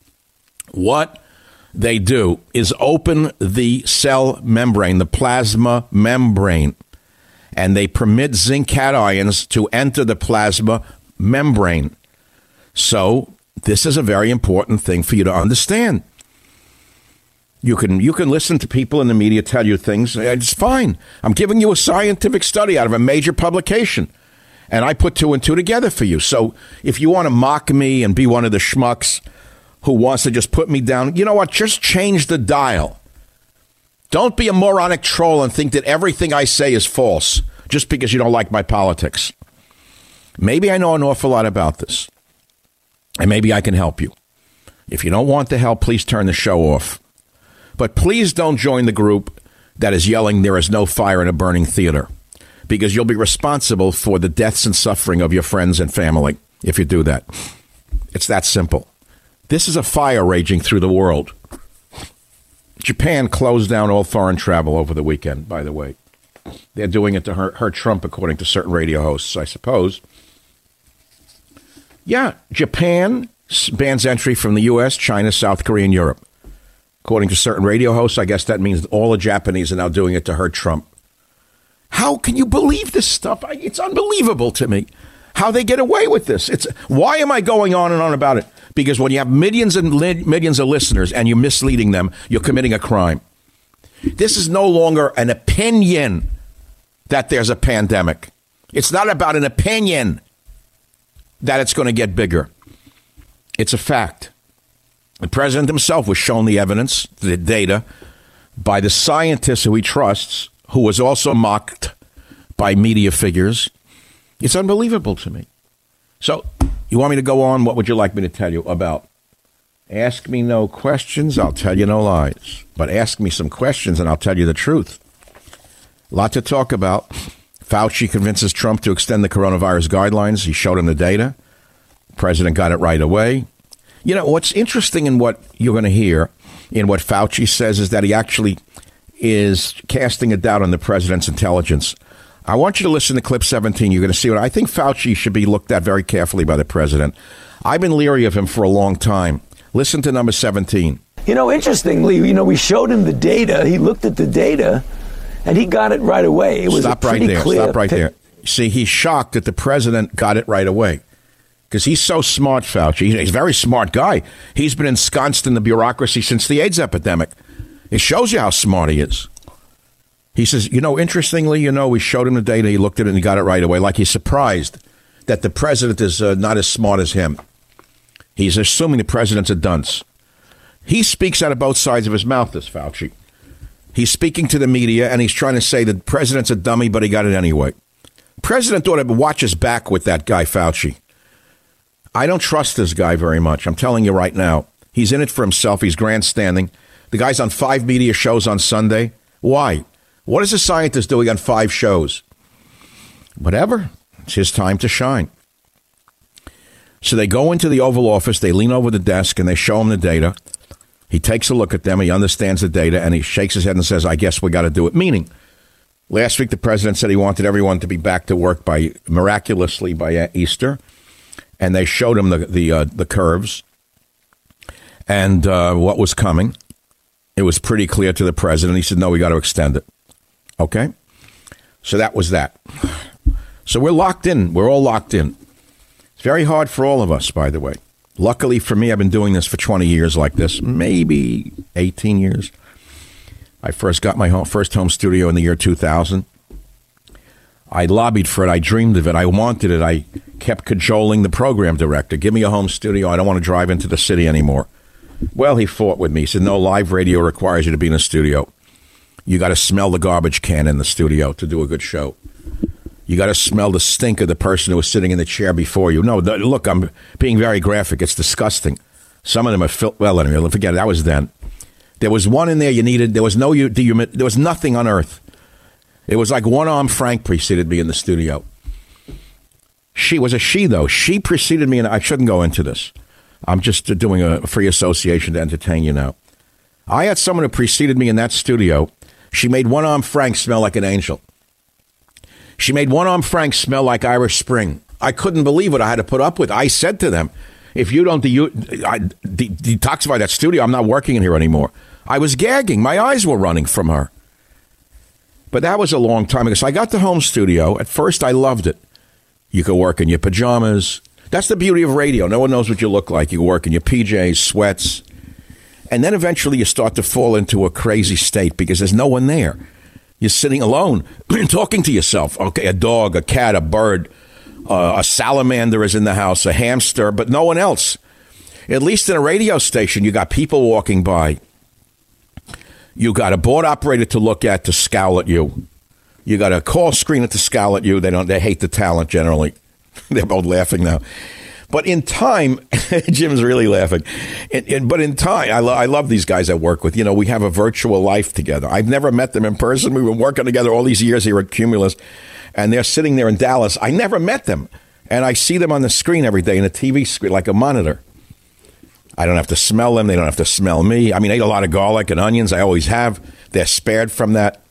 What they do is open the cell membrane, the plasma membrane, and they permit zinc cations to enter the plasma membrane. So this is a very important thing for you to understand. You can you can listen to people in the media tell you things. It's fine. I'm giving you a scientific study out of a major publication, and I put two and two together for you. So if you want to mock me and be one of the schmucks who wants to just put me down, you know what? Just change the dial. Don't be a moronic troll and think that everything I say is false just because you don't like my politics. Maybe I know an awful lot about this, and maybe I can help you. If you don't want the help, please turn the show off. But please don't join the group that is yelling there is no fire in a burning theater, because you'll be responsible for the deaths and suffering of your friends and family if you do that. It's that simple. This is a fire raging through the world. Japan closed down all foreign travel over the weekend, by the way. They're doing it to hurt, hurt Trump, according to certain radio hosts, I suppose. Yeah, Japan bans entry from the U S, China, South Korea, and Europe. According to certain radio hosts, I guess that means all the Japanese are now doing it to hurt Trump. How can you believe this stuff? It's unbelievable to me how they get away with this. It's why am I going on and on about it? Because when you have millions and li- millions of listeners and you're misleading them, you're committing a crime. This is no longer an opinion that there's a pandemic. It's not about an opinion that it's going to get bigger. It's a fact. The president himself was shown the evidence, the data, by the scientist who he trusts, who was also mocked by media figures. It's unbelievable to me. So, you want me to go on? What would you like me to tell you about? Ask me no questions, I'll tell you no lies. But ask me some questions and I'll tell you the truth. A lot to talk about. Fauci convinces Trump to extend the coronavirus guidelines. He showed him the data. The president got it right away. You know, what's interesting in what you're going to hear in what Fauci says is that he actually is casting a doubt on the president's intelligence. I want you to listen to clip seventeen. You're going to see what I think Fauci should be looked at very carefully by the president. I've been leery of him for a long time. Listen to number seventeen. You know, interestingly, you know, we showed him the data. He looked at the data, and he got it right away. It was Stop a pretty right there. clear Stop right pic- there. See, he's shocked that the president got it right away. Because he's so smart, Fauci. He's a very smart guy. He's been ensconced in the bureaucracy since the AIDS epidemic. It shows you how smart he is. He says, you know, interestingly, you know, we showed him the data. He looked at it and he got it right away. Like he's surprised that the president is uh, not as smart as him. He's assuming the president's a dunce. He speaks out of both sides of his mouth, this Fauci. He's speaking to the media and he's trying to say that the president's a dummy, but he got it anyway. The president ought to watch his back with that guy, Fauci. I don't trust this guy very much. I'm telling you right now. He's in it for himself. He's grandstanding. The guy's on five media shows on Sunday. Why? What is a scientist doing on five shows? Whatever. It's his time to shine. So they go into the Oval Office. They lean over the desk and they show him the data. He takes a look at them. He understands the data and he shakes his head and says, I guess we got to do it. Meaning, last week the president said he wanted everyone to be back to work by miraculously by Easter. And they showed him the the, uh, the curves and uh, what was coming. It was pretty clear to the president. He said, no, we got to extend it. Okay? So that was that. So we're locked in. We're all locked in. It's very hard for all of us, by the way. Luckily for me, I've been doing this for twenty years like this, maybe eighteen years. I first got my home, first home studio in the year two thousand. I lobbied for it. I dreamed of it. I wanted it. I kept cajoling the program director. Give me a home studio. I don't want to drive into the city anymore. Well, he fought with me. He said, no, live radio requires you to be in a studio. You got to smell the garbage can in the studio to do a good show. You got to smell the stink of the person who was sitting in the chair before you. No, look, I'm being very graphic. It's disgusting. Some of them are, fil- well, anyway, forget it. That was then. There was one in there you needed. There was no, there was nothing on earth. It was like one-armed Frank preceded me in the studio. She was a she, though. She preceded me, and I shouldn't go into this. I'm just doing a free association to entertain you now. I had someone who preceded me in that studio. She made one-armed Frank smell like an angel. She made one-armed Frank smell like Irish Spring. I couldn't believe what I had to put up with. I said to them, if you don't de- I, de- detoxify that studio, I'm not working in here anymore. I was gagging. My eyes were running from her. But that was a long time ago. So I got the home studio. At first, I loved it. You could work in your pajamas. That's the beauty of radio. No one knows what you look like. You work in your P Js, sweats. And then eventually you start to fall into a crazy state because there's no one there. You're sitting alone, talking to yourself. Okay, a dog, a cat, a bird, uh, a salamander is in the house, a hamster, but no one else. At least in a radio station, you got people walking by. You got a board operator to look at to scowl at you. You got a call screener to scowl at you. They don't. They hate the talent generally. They're both laughing now. But in time, Jim's really laughing. And, and, but in time, I, lo- I love these guys I work with. You know, we have a virtual life together. I've never met them in person. We've been working together all these years here at Cumulus. And they're sitting there in Dallas. I never met them. And I see them on the screen every day, in a T V screen, like a monitor. I don't have to smell them. They don't have to smell me. I mean, I eat a lot of garlic and onions. I always have. They're spared from that.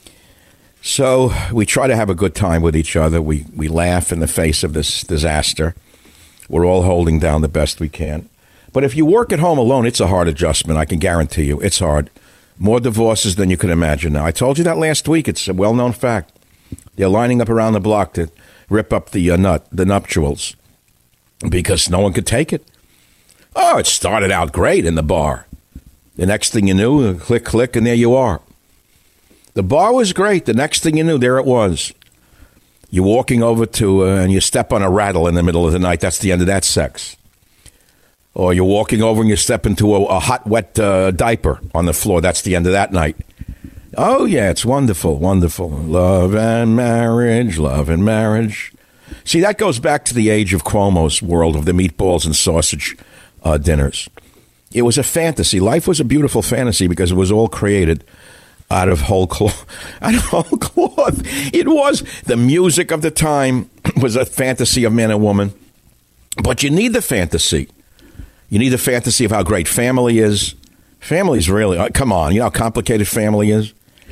So we try to have a good time with each other. We we laugh in the face of this disaster. We're all holding down the best we can. But if you work at home alone, it's a hard adjustment. I can guarantee you. It's hard. More divorces than you can imagine now. I told you that last week. It's a well-known fact. They're lining up around the block to rip up the uh, nut, the nuptials, because no one could take it. Oh, it started out great in the bar. The next thing you knew, click, click, and there you are. The bar was great. The next thing you knew, there it was. You're walking over to, uh, and you step on a rattle in the middle of the night. That's the end of that sex. Or you're walking over and you step into a, a hot, wet uh, diaper on the floor. That's the end of that night. Oh, yeah, it's wonderful, wonderful. Love and marriage, love and marriage. See, that goes back to the age of Cuomo's world of the meatballs and sausage uh, dinners. It was a fantasy. Life was a beautiful fantasy because it was all created out of whole cloth. Out of whole cloth. It was. The music of the time was a fantasy of man and woman. But you need the fantasy. You need the fantasy of how great family is. Family's really, uh, come on, you know how complicated family is?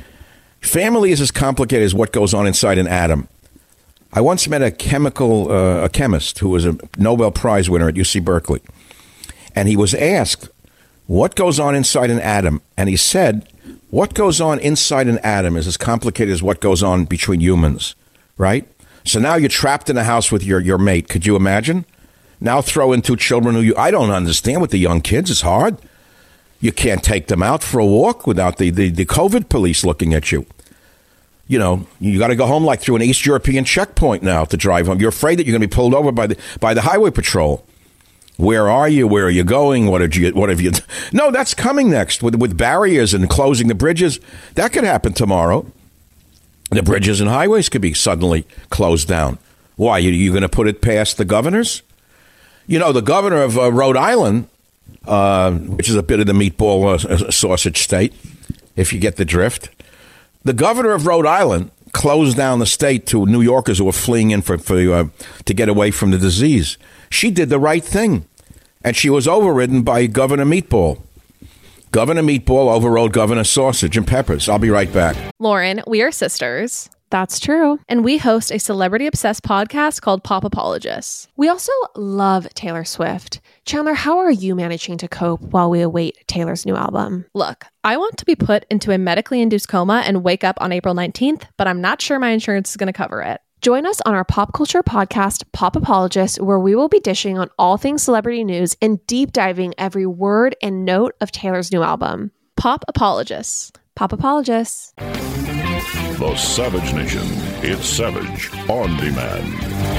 Family is as complicated as what goes on inside an atom. I once met a chemical, uh, a chemist who was a Nobel Prize winner at U C Berkeley. And he was asked, what goes on inside an atom? And he said, what goes on inside an atom is as complicated as what goes on between humans, right? So now you're trapped in a house with your, your mate. Could you imagine? Now throw in two children who you, I don't understand with the young kids. It's hard. You can't take them out for a walk without the, the, the COVID police looking at you. You know, you got to go home like through an East European checkpoint now to drive home. You're afraid that you're going to be pulled over by the by the highway patrol. Where are you? Where are you going? What have you? What have you? No, that's coming next with with barriers and closing the bridges. That could happen tomorrow. The bridges and highways could be suddenly closed down. Why? You you going to put it past the governors? You know, the governor of uh, Rhode Island, uh, which is a bit of the meatball uh, sausage state, if you get the drift. The governor of Rhode Island closed down the state to New Yorkers who were fleeing in for, for uh, to get away from the disease. She did the right thing, and she was overridden by Governor Meatball. Governor Meatball overrode Governor Sausage and Peppers. I'll be right back. Lauren, we are sisters. That's true. And we host a celebrity-obsessed podcast called Pop Apologists. We also love Taylor Swift. Chandler, how are you managing to cope while we await Taylor's new album? Look, I want to be put into a medically induced coma and wake up on April nineteenth, but I'm not sure my insurance is going to cover it. Join us on our pop culture podcast, Pop Apologists, where we will be dishing on all things celebrity news and deep diving every word and note of Taylor's new album. Pop Apologists. Pop Apologists. The Savage Nation. It's Savage on Demand.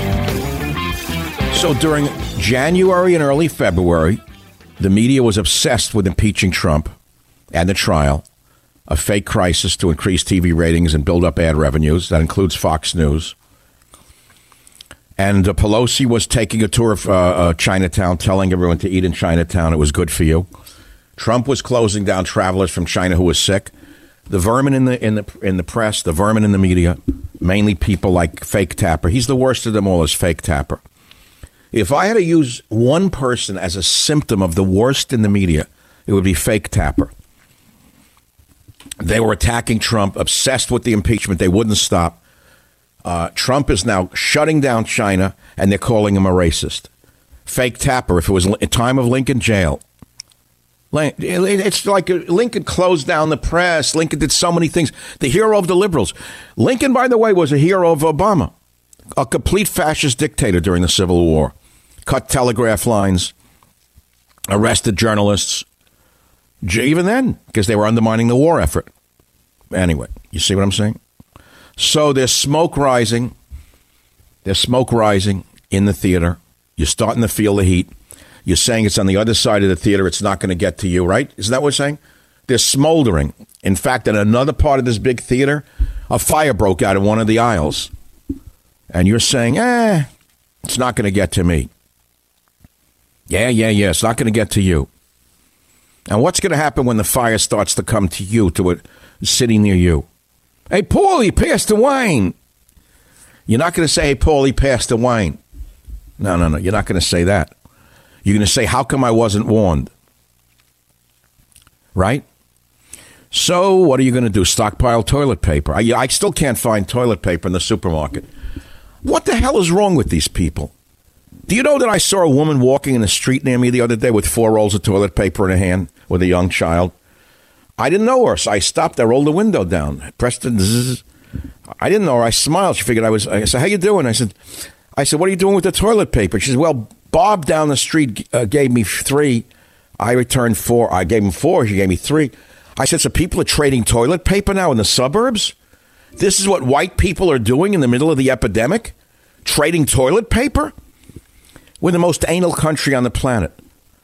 So during January and early February, the media was obsessed with impeaching Trump and the trial, a fake crisis to increase T V ratings and build up ad revenues. That includes Fox News. And uh, Pelosi was taking a tour of uh, uh, Chinatown, telling everyone to eat in Chinatown. It was good for you. Trump was closing down travelers from China who were sick. The vermin in the in the in the press, the vermin in the media, mainly people like Fake Tapper. He's the worst of them all, is Fake Tapper. If I had to use one person as a symptom of the worst in the media, it would be Fake Tapper. They were attacking Trump, obsessed with the impeachment. They wouldn't stop. Uh, Trump is now shutting down China, and they're calling him a racist. Fake Tapper, if it was a time of Lincoln jail. It's like Lincoln closed down the press. Lincoln did so many things. The hero of the liberals. Lincoln, by the way, was a hero of Obama. A complete fascist dictator during the Civil War. Cut telegraph lines. Arrested journalists. Even then, because they were undermining the war effort. Anyway, you see what I'm saying? So there's smoke rising. There's smoke rising in the theater. You're starting to feel the heat. You're saying it's on the other side of the theater. It's not going to get to you, right? Isn't that what we're saying? They're smoldering. In fact, in another part of this big theater, a fire broke out in one of the aisles. And you're saying, eh, it's not going to get to me. Yeah, yeah, yeah, it's not going to get to you. And what's going to happen when the fire starts to come to you, to a city near you? Hey, Paulie, pass the wine. You're not going to say, hey, Paulie, pass the wine. No, no, no, you're not going to say that. You're going to say, how come I wasn't warned? Right? So what are you going to do? Stockpile toilet paper? I, I still can't find toilet paper in the supermarket. What the hell is wrong with these people? Do you know that I saw a woman walking in the street near me the other day with four rolls of toilet paper in her hand with a young child? I didn't know her, so I stopped. I rolled the window down. I pressed the zzz. I didn't know her. I smiled. She figured I was. I said, how you doing? I said, I said, what are you doing with the toilet paper? She said, well, Bob down the street uh, gave me three. I returned four. I gave him four. She gave me three. I said, so people are trading toilet paper now in the suburbs? This is what white people are doing in the middle of the epidemic? Trading toilet paper? We're the most anal country on the planet.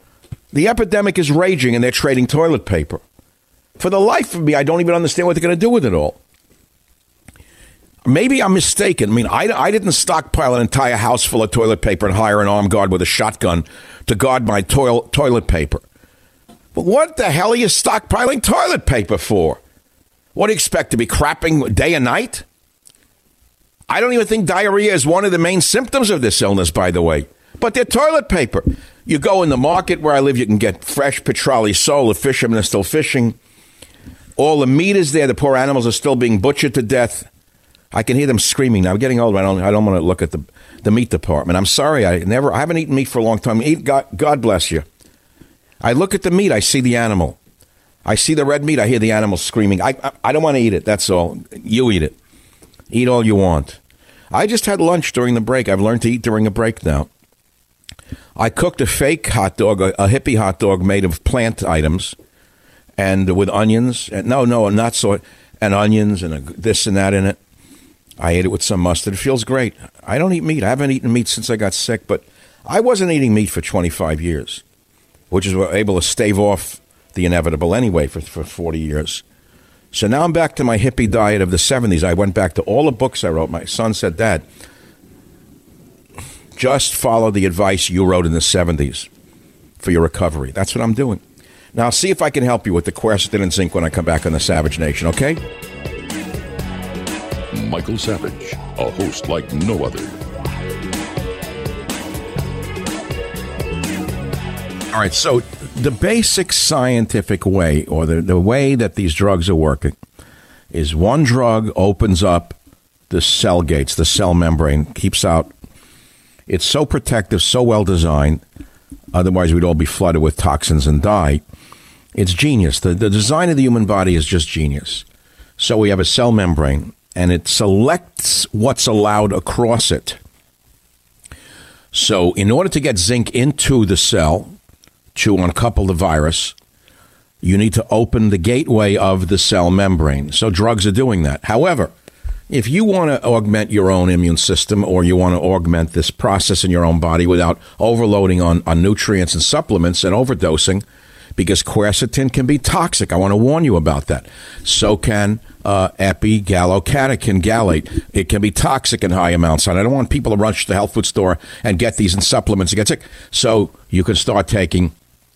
The epidemic is raging, and they're trading toilet paper. For the life of me, I don't even understand what they're going to do with it all. Maybe I'm mistaken. I mean, I, I didn't stockpile an entire house full of toilet paper and hire an armed guard with a shotgun to guard my toil, toilet paper. But what the hell are you stockpiling toilet paper for? What do you expect, to be crapping day and night? I don't even think diarrhea is one of the main symptoms of this illness, by the way. But they're toilet paper. You go in the market where I live, you can get fresh petrale sole. The fishermen are still fishing. All the meat is there. The poor animals are still being butchered to death. I can hear them screaming. Now, I'm getting older. I don't, I don't want to look at the, the meat department. I'm sorry. I never. I haven't eaten meat for a long time. Eat, God, God bless you. I look at the meat. I see the animal. I see the red meat. I hear the animal screaming. I, I, I don't want to eat it. That's all. You eat it. Eat all you want. I just had lunch during the break. I've learned to eat during a break now. I cooked a fake hot dog, a, a hippie hot dog made of plant items, and with onions. And, no, no, not so. And onions and a, this and that in it. I ate it with some mustard. It feels great. I don't eat meat. I haven't eaten meat since I got sick, but I wasn't eating meat for twenty-five years, which is able to stave off the inevitable anyway for, for forty years. So now I'm back to my hippie diet of the seventies. I went back to all the books I wrote. My son said, Dad, just follow the advice you wrote in the seventies for your recovery. That's what I'm doing. Now, I'll see if I can help you with the quercetin and zinc when I come back on the Savage Nation, okay? Michael Savage, a host like no other. All right, so the basic scientific way, or the, the way that these drugs are working, is one drug opens up the cell gates, the cell membrane, keeps out. It's so protective, so well designed, otherwise we'd all be flooded with toxins and die. It's genius. The, the design of the human body is just genius. So we have a cell membrane, and it selects what's allowed across it. So in order to get zinc into the cell, to uncouple the virus, you need to open the gateway of the cell membrane. So drugs are doing that. However, if you want to augment your own immune system, or you want to augment this process in your own body without overloading on, on nutrients and supplements and overdosing, because quercetin can be toxic. I want to warn you about that. So can uh, epigallocatechin gallate. It can be toxic in high amounts. And I don't want people to rush to the health food store and get these in supplements and get sick. So you can start taking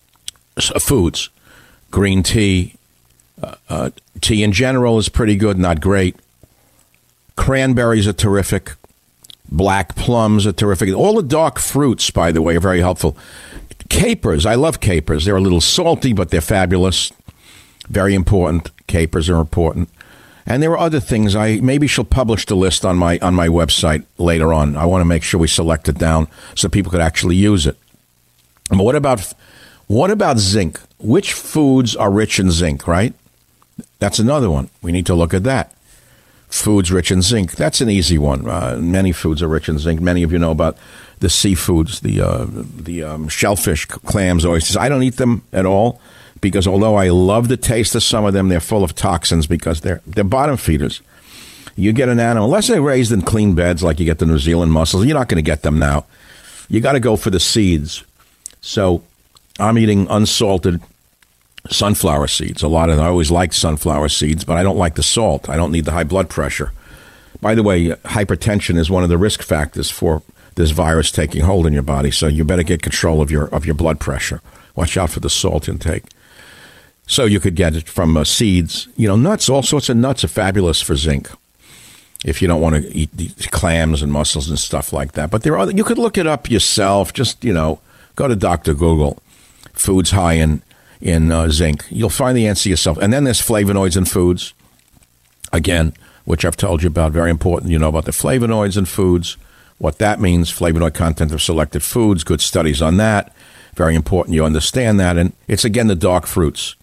foods. Green tea. Uh, uh, tea in general is pretty good, not great. Cranberries are terrific. Black plums are terrific. All the dark fruits, by the way, are very helpful. Capers. I love capers. They're a little salty, but they're fabulous. Very important. Capers are important. And there are other things. I maybe she'll publish the list on my on my website later on. I want to make sure we select it down so people could actually use it. But what about what about zinc? Which foods are rich in zinc, right? That's another one. We need to look at that. Foods rich in zinc. That's an easy one. Uh, many foods are rich in zinc. Many of you know about the seafoods, the uh, the um, shellfish, clams, oysters. I don't eat them at all because although I love the taste of some of them, they're full of toxins because they're they're bottom feeders. You get an animal, unless they're raised in clean beds like you get the New Zealand mussels, you're not going to get them now. You got to go for the seeds. So I'm eating unsalted sunflower seeds. A lot of I always liked sunflower seeds, but I don't like the salt. I don't need the high blood pressure. By the way, hypertension is one of the risk factors for this virus taking hold in your body, so you better get control of your of your blood pressure. Watch out for the salt intake. So you could get it from uh, seeds. You know, nuts, all sorts of nuts are fabulous for zinc if you don't want to eat the clams and mussels and stuff like that. But there are other, you could look it up yourself. Just, you know, go to Doctor Google, foods high in in uh, zinc. You'll find the answer yourself. And then there's flavonoids in foods, again, which I've told you about. Very important. You know about the flavonoids in foods, what that means, flavonoid content of selected foods, good studies on that. Very important you understand that. And it's, again, the dark fruits,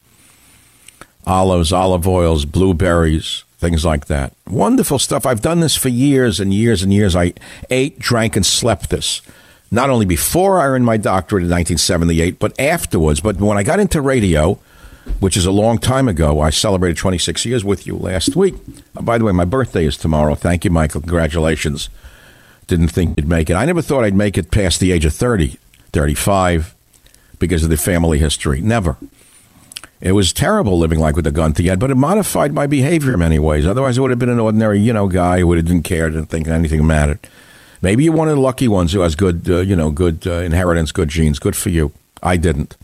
olives, olive oils, blueberries, things like that. Wonderful stuff. I've done this for years and years and years. I ate, drank, and slept this. Not only before I earned my doctorate in nineteen seventy-eight, but afterwards. But when I got into radio, which is a long time ago, I celebrated twenty-six years with you last week. Oh, by the way, my birthday is tomorrow. Thank you, Michael. Congratulations. Didn't think you'd make it. I never thought I'd make it past the age of thirty, thirty-five, because of the family history. Never. It was terrible living like with a gun to the head, but it modified my behavior in many ways. Otherwise, I would have been an ordinary, you know, guy who would have didn't care, didn't think anything mattered. Maybe you're one of the lucky ones who has good, uh, you know, good uh, inheritance, good genes. Good for you. I didn't.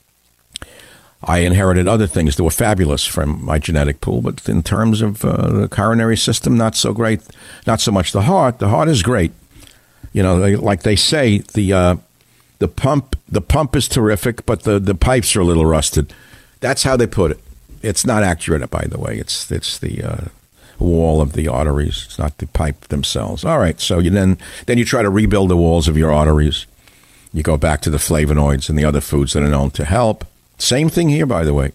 I inherited other things that were fabulous from my genetic pool, but in terms of uh, the coronary system, not so great. Not so much the heart. The heart is great. You know, they, like they say, the uh, the pump the pump is terrific, but the, the pipes are a little rusted. That's how they put it. It's not accurate, by the way. It's it's the uh, wall of the arteries. It's not the pipe themselves. All right. So you then then you try to rebuild the walls of your arteries. You go back to the flavonoids and the other foods that are known to help. Same thing here, by the way.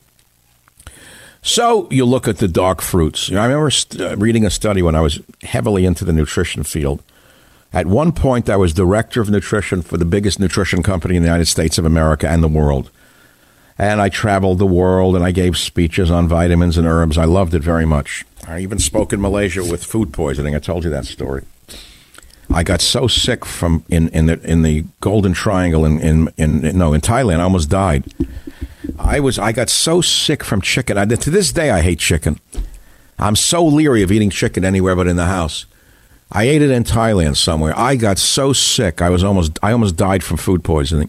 So you look at the dark fruits. I remember st- reading a study when I was heavily into the nutrition field. At one point, I was director of nutrition for the biggest nutrition company in the United States of America and the world. And I traveled the world, and I gave speeches on vitamins and herbs. I loved it very much. I even spoke in Malaysia with food poisoning. I told you that story. I got so sick from in, in the in the Golden Triangle in, in, in no in Thailand. I almost died. I was I got so sick from chicken. I, to this day, I hate chicken. I'm so leery of eating chicken anywhere but in the house. I ate it in Thailand somewhere. I got so sick. I was almost I almost died from food poisoning.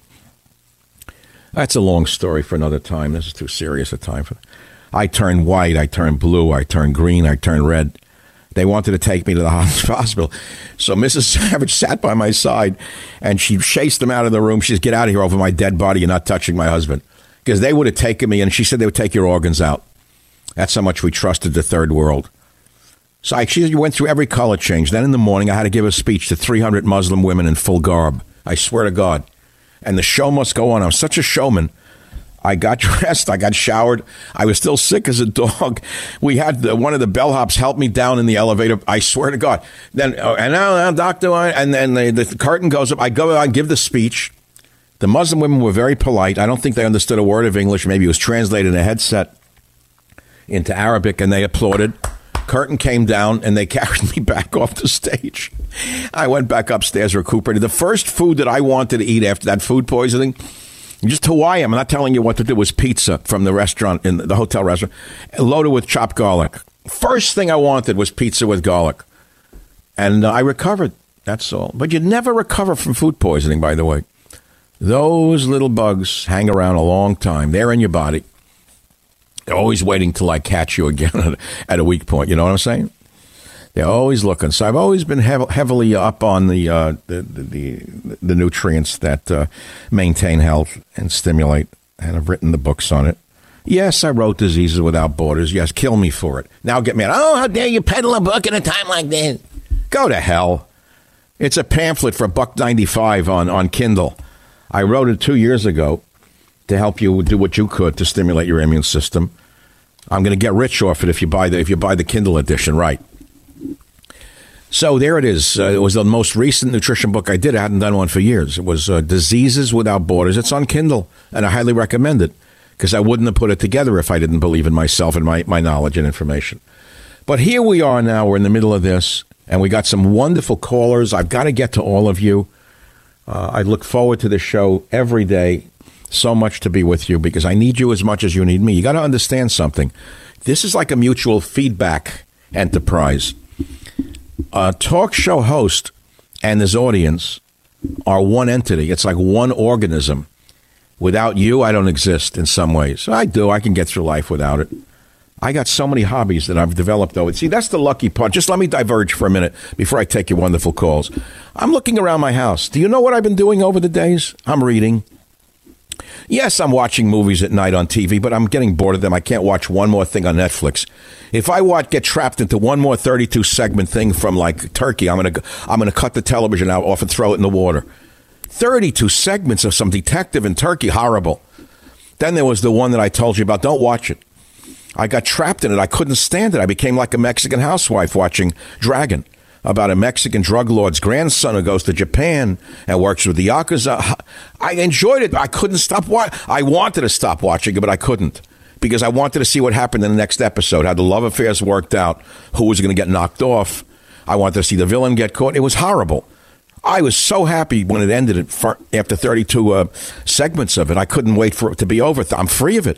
That's a long story for another time. This is too serious a time for. I turned white. I turned blue. I turned green. I turned red. They wanted to take me to the hospital. So Missus Savage sat by my side, and she chased them out of the room. She said, "Get out of here over my dead body. You're not touching my husband." Because they would have taken me, and she said they would take your organs out. That's how much we trusted the third world. So I, she went through every color change. Then in the morning, I had to give a speech to three hundred Muslim women in full garb. I swear to God. And the show must go on. I'm such a showman. I got dressed. I got showered. I was still sick as a dog. We had the, one of the bellhops help me down in the elevator. I swear to God. Then, uh, and now, uh, doctor, and then the, the curtain goes up. I go, I give the speech. The Muslim women were very polite. I don't think they understood a word of English. Maybe it was translated in a headset into Arabic, and they applauded. Curtain came down, and they carried me back off the stage. I went back upstairs, recuperated. The first food that I wanted to eat after that food poisoning, just Hawaii, I'm not telling you what to do, was pizza from the restaurant, in the hotel restaurant, loaded with chopped garlic. First thing I wanted was pizza with garlic. And uh, I recovered. That's all. But you never recover from food poisoning, by the way. Those little bugs hang around a long time. They're in your body. They're always waiting to, like, catch you again at a weak point. You know what I'm saying? They're always looking. So I've always been hev- heavily up on the, uh, the, the, the the nutrients that uh, maintain health and stimulate, and I've written the books on it. Yes, I wrote Diseases Without Borders. Yes, kill me for it. Now get mad. Oh, how dare you peddle a book at a time like this? Go to hell. It's a pamphlet for a buck ninety-five on, on Kindle. I wrote it two years ago to help you do what you could to stimulate your immune system. I'm going to get rich off it if you buy the if you buy the Kindle edition, right? So there it is. Uh, it was the most recent nutrition book I did. I hadn't done one for years. It was uh, Diseases Without Borders. It's on Kindle, and I highly recommend it because I wouldn't have put it together if I didn't believe in myself and my, my knowledge and information. But here we are now. We're in the middle of this, and we got some wonderful callers. I've got to get to all of you. Uh, I look forward to this show every day. So much to be with you because I need you as much as you need me. You got to understand something. This is like a mutual feedback enterprise. A talk show host and his audience are one entity. It's like one organism. Without you, I don't exist in some ways. I do. I can get through life without it. I got so many hobbies that I've developed, though. See, that's the lucky part. Just let me diverge for a minute before I take your wonderful calls. I'm looking around my house. Do you know what I've been doing over the days? I'm reading. Yes, I'm watching movies at night on T V, but I'm getting bored of them. I can't watch one more thing on Netflix. If I watch, get trapped into one more thirty-two segment thing from like Turkey, I'm gonna I'm gonna cut the television out off and throw it in the water. thirty-two segments of some detective in Turkey, horrible. Then there was the one that I told you about. Don't watch it. I got trapped in it. I couldn't stand it. I became like a Mexican housewife watching Dragon, about a Mexican drug lord's grandson who goes to Japan and works with the Yakuza. I enjoyed it. I couldn't stop watching. I wanted to stop watching it, but I couldn't because I wanted to see what happened in the next episode, how the love affairs worked out, who was going to get knocked off. I wanted to see the villain get caught. It was horrible. I was so happy when it ended at far, after thirty-two uh, segments of it. I couldn't wait for it to be over. I'm free of it.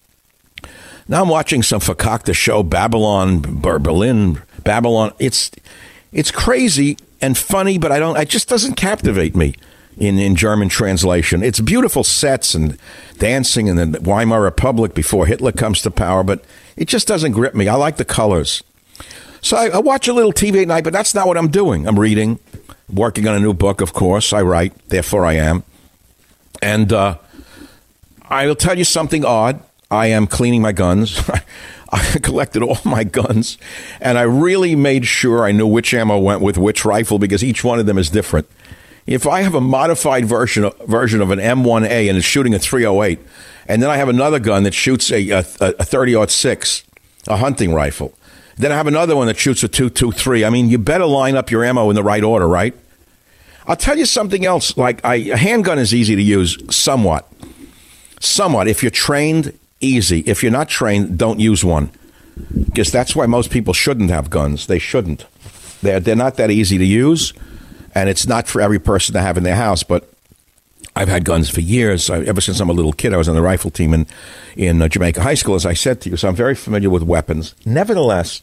Now I'm watching some fakakta show, Babylon, Berlin, Babylon. It's it's crazy and funny, but I don't. It just doesn't captivate me in, in German translation. It's beautiful sets and dancing in the Weimar Republic before Hitler comes to power, but it just doesn't grip me. I like the colors. So I, I watch a little T V at night, but that's not what I'm doing. I'm reading, working on a new book, of course. I write, therefore I am. And uh, I will tell you something odd. I am cleaning my guns. I collected all my guns, and I really made sure I knew which ammo went with which rifle because each one of them is different. If I have a modified version of, version of an M one A and it's shooting a three oh eight, and then I have another gun that shoots a, a, a thirty oh six, a hunting rifle, then I have another one that shoots a two twenty-three. I mean, you better line up your ammo in the right order, right? I'll tell you something else. Like I, a handgun is easy to use somewhat. Somewhat. If you're trained, easy. If you're not trained, don't use one. Because that's why most people shouldn't have guns. They shouldn't. They're, they're not that easy to use, and it's not for every person to have in their house. But I've had guns for years. I, ever since I'm a little kid, I was on the rifle team in, in uh, Jamaica High School, as I said to you. So I'm very familiar with weapons. Nevertheless,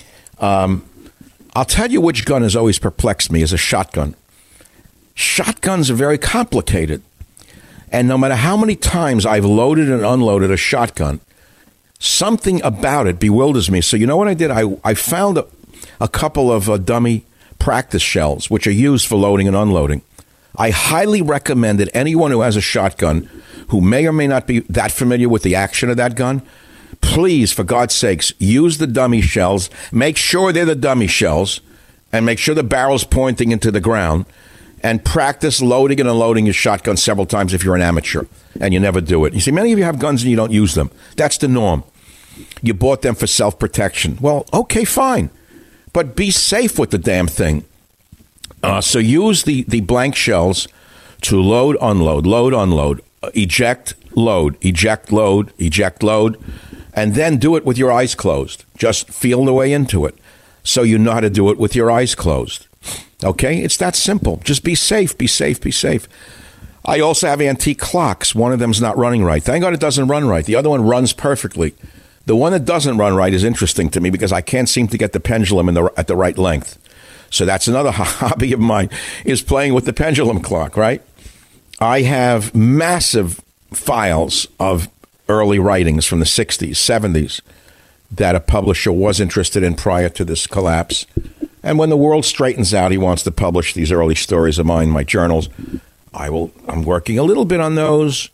um, I'll tell you which gun has always perplexed me is a shotgun. Shotguns are very complicated. And no matter how many times I've loaded and unloaded a shotgun, something about it bewilders me. So you know what I did? I, I found a, a couple of uh, dummy practice shells, which are used for loading and unloading. I highly recommend that anyone who has a shotgun, who may or may not be that familiar with the action of that gun, please, for God's sakes, use the dummy shells. Make sure they're the dummy shells, and make sure the barrel's pointing into the ground. And practice loading and unloading your shotgun several times if you're an amateur and you never do it. You see, many of you have guns and you don't use them. That's the norm. You bought them for self-protection. Well, okay, fine. But be safe with the damn thing. Uh, so use the, the blank shells to load, unload, load, unload, uh, eject, load, eject, load, eject, load, and then do it with your eyes closed. Just feel the way into it so you know how to do it with your eyes closed. Okay, it's that simple. Just be safe, be safe, be safe. I also have antique clocks. One of them's not running right. Thank God it doesn't run right. The other one runs perfectly. The one that doesn't run right is interesting to me because I can't seem to get the pendulum in the, at the right length. So that's another hobby of mine, is playing with the pendulum clock, right? I have massive files of early writings from the sixties, seventies that a publisher was interested in prior to this collapse. And when the world straightens out, he wants to publish these early stories of mine, my journals. I will. I'm working a little bit on those.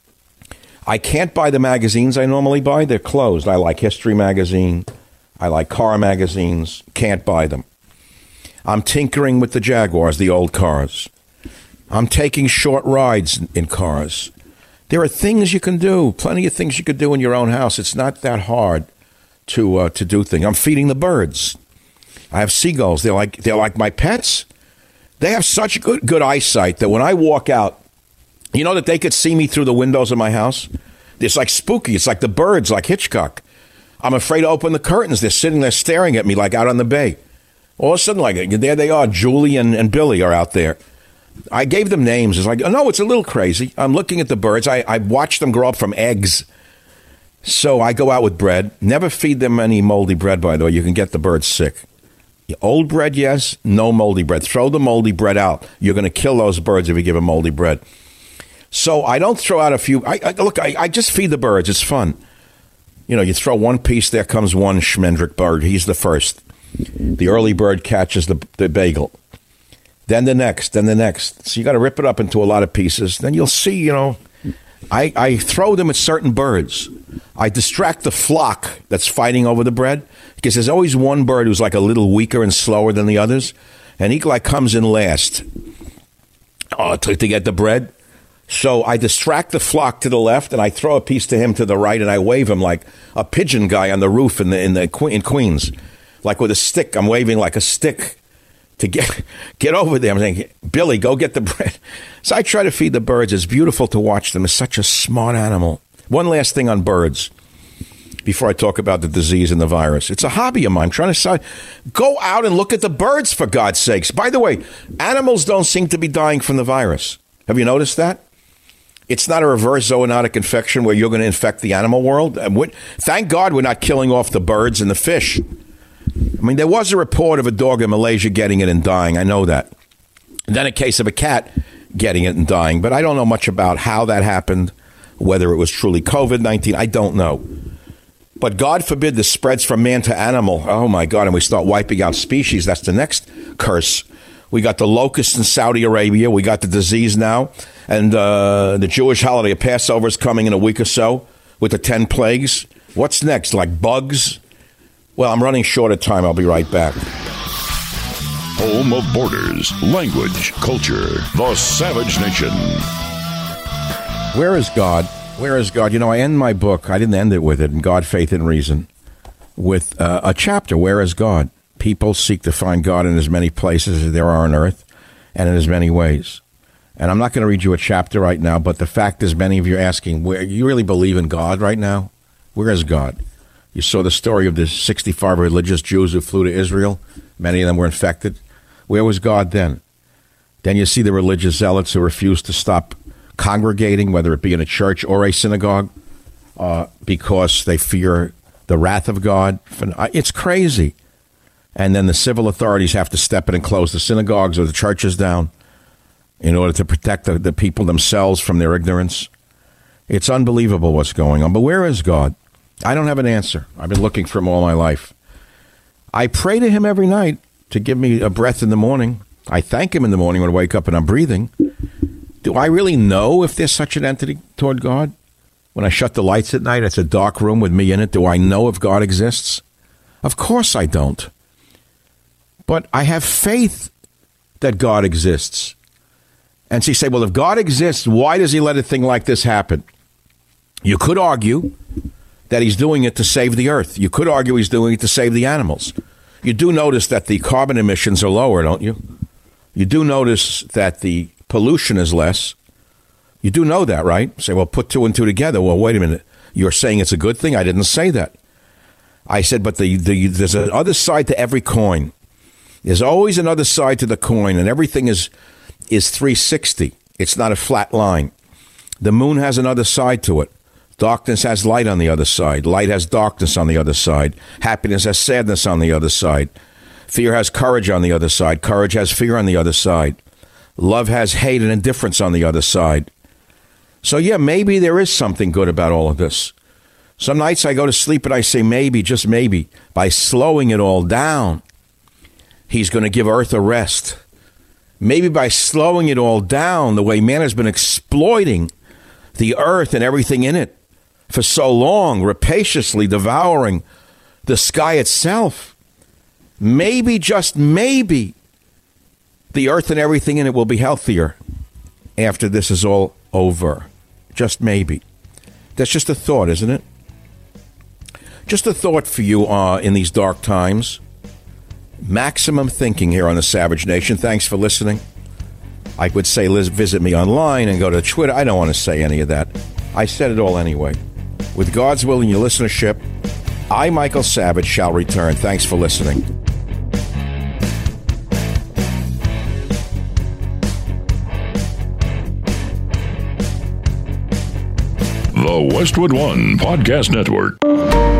I can't buy the magazines I normally buy. They're closed. I like History Magazine. I like car magazines. Can't buy them. I'm tinkering with the Jaguars, the old cars. I'm taking short rides in cars. There are things you can do, plenty of things you could do in your own house. It's not that hard to uh, to do things. I'm feeding the birds. I have seagulls. They're like they're like my pets. They have such good good eyesight that when I walk out, you know that they could see me through the windows of my house? It's like spooky. It's like the birds, like Hitchcock. I'm afraid to open the curtains. They're sitting there staring at me like out on the bay. All of a sudden, like, there they are. Julie and, and Billy are out there. I gave them names. It's like, oh, no, it's a little crazy. I'm looking at the birds. I, I watched them grow up from eggs. So I go out with bread. Never feed them any moldy bread, by the way. You can get the birds sick. Old bread, yes. No moldy bread. Throw the moldy bread out. You're going to kill those birds if you give them moldy bread. So I don't throw out a few. I, I Look, I, I just feed the birds. It's fun. You know, you throw one piece, there comes one Schmendrick bird. He's the first. The early bird catches the, the bagel. Then the next, then the next. So you got to rip it up into a lot of pieces. Then you'll see, you know, I, I throw them at certain birds. I distract the flock that's fighting over the bread because there's always one bird who's like a little weaker and slower than the others. And he like comes in last uh, to, to get the bread. So I distract the flock to the left and I throw a piece to him to the right and I wave him like a pigeon guy on the roof in the in the in Queens. Like with a stick. I'm waving like a stick to get get over there. I'm saying, Billy, go get the bread. So I try to feed the birds. It's beautiful to watch them. It's such a smart animal. One last thing on birds. before I talk about the disease and the virus. It's a hobby of mine. I'm trying to say, go out and look at the birds, for God's sakes. By the way, animals don't seem to be dying from the virus. Have you noticed that? It's not a reverse zoonotic infection where you're going to infect the animal world. And what, thank God we're not killing off the birds and the fish. I mean, there was a report of a dog in Malaysia getting it and dying. I know that. And then a case of a cat getting it and dying. But I don't know much about how that happened, whether it was truly covid nineteen. I don't know. But God forbid this spreads from man to animal. Oh, my God. And we start wiping out species. That's the next curse. We got the locusts in Saudi Arabia. We got the disease now. And uh, the Jewish holiday of Passover is coming in a week or so with the ten plagues. What's next? Like bugs? Well, I'm running short of time. I'll be right back. Home of borders, language, culture, the Savage Nation. Where is God? Where is God? You know, I end my book, I didn't end it with it, in God, Faith, and Reason, with uh, a chapter, Where is God? People seek to find God in as many places as there are on earth and in as many ways. And I'm not going to read you a chapter right now, but the fact is, many of you are asking, where you really believe in God right now? Where is God? You saw the story of the sixty-five religious Jews who flew to Israel. Many of them were infected. Where was God then? Then you see the religious zealots who refuse to stop congregating, whether it be in a church or a synagogue, uh, because they fear the wrath of God. It's crazy. And then the civil authorities have to step in and close the synagogues or the churches down in order to protect the, the people themselves from their ignorance. It's unbelievable what's going on. But where is God? I don't have an answer. I've been looking for him all my life. I pray to him every night to give me a breath in the morning. I thank him in the morning when I wake up and I'm breathing. Do I really know if there's such an entity toward God? When I shut the lights at night, it's a dark room with me in it. Do I know if God exists? Of course I don't. But I have faith that God exists. And so you say, well, if God exists, why does he let a thing like this happen? You could argue that he's doing it to save the earth. You could argue he's doing it to save the animals. You do notice that the carbon emissions are lower, don't you? You do notice that the pollution is less. You do know that, right? Say, well, put two and two together. Well, wait a minute. You're saying it's a good thing? I didn't say that. I said, but the, the there's another side to every coin. There's always another side to the coin, and everything is is three sixty. It's not a flat line. The moon has another side to it. Darkness has light on the other side. Light has darkness on the other side. Happiness has sadness on the other side. Fear has courage on the other side. Courage has fear on the other side. Love has hate and indifference on the other side. So, yeah, maybe there is something good about all of this. Some nights I go to sleep and I say maybe, just maybe, by slowing it all down, he's going to give Earth a rest. Maybe by slowing it all down, the way man has been exploiting the earth and everything in it for so long, rapaciously devouring the sky itself, maybe, just maybe, the earth and everything in it will be healthier after this is all over. Just maybe. That's just a thought, isn't it? Just a thought for you uh, in these dark times. Maximum thinking here on the Savage Nation. Thanks for listening. I would say Liz, visit me online and go to Twitter. I don't want to say any of that. I said it all anyway. With God's will and your listenership, I, Michael Savage, shall return. Thanks for listening. The Westwood One Podcast Network.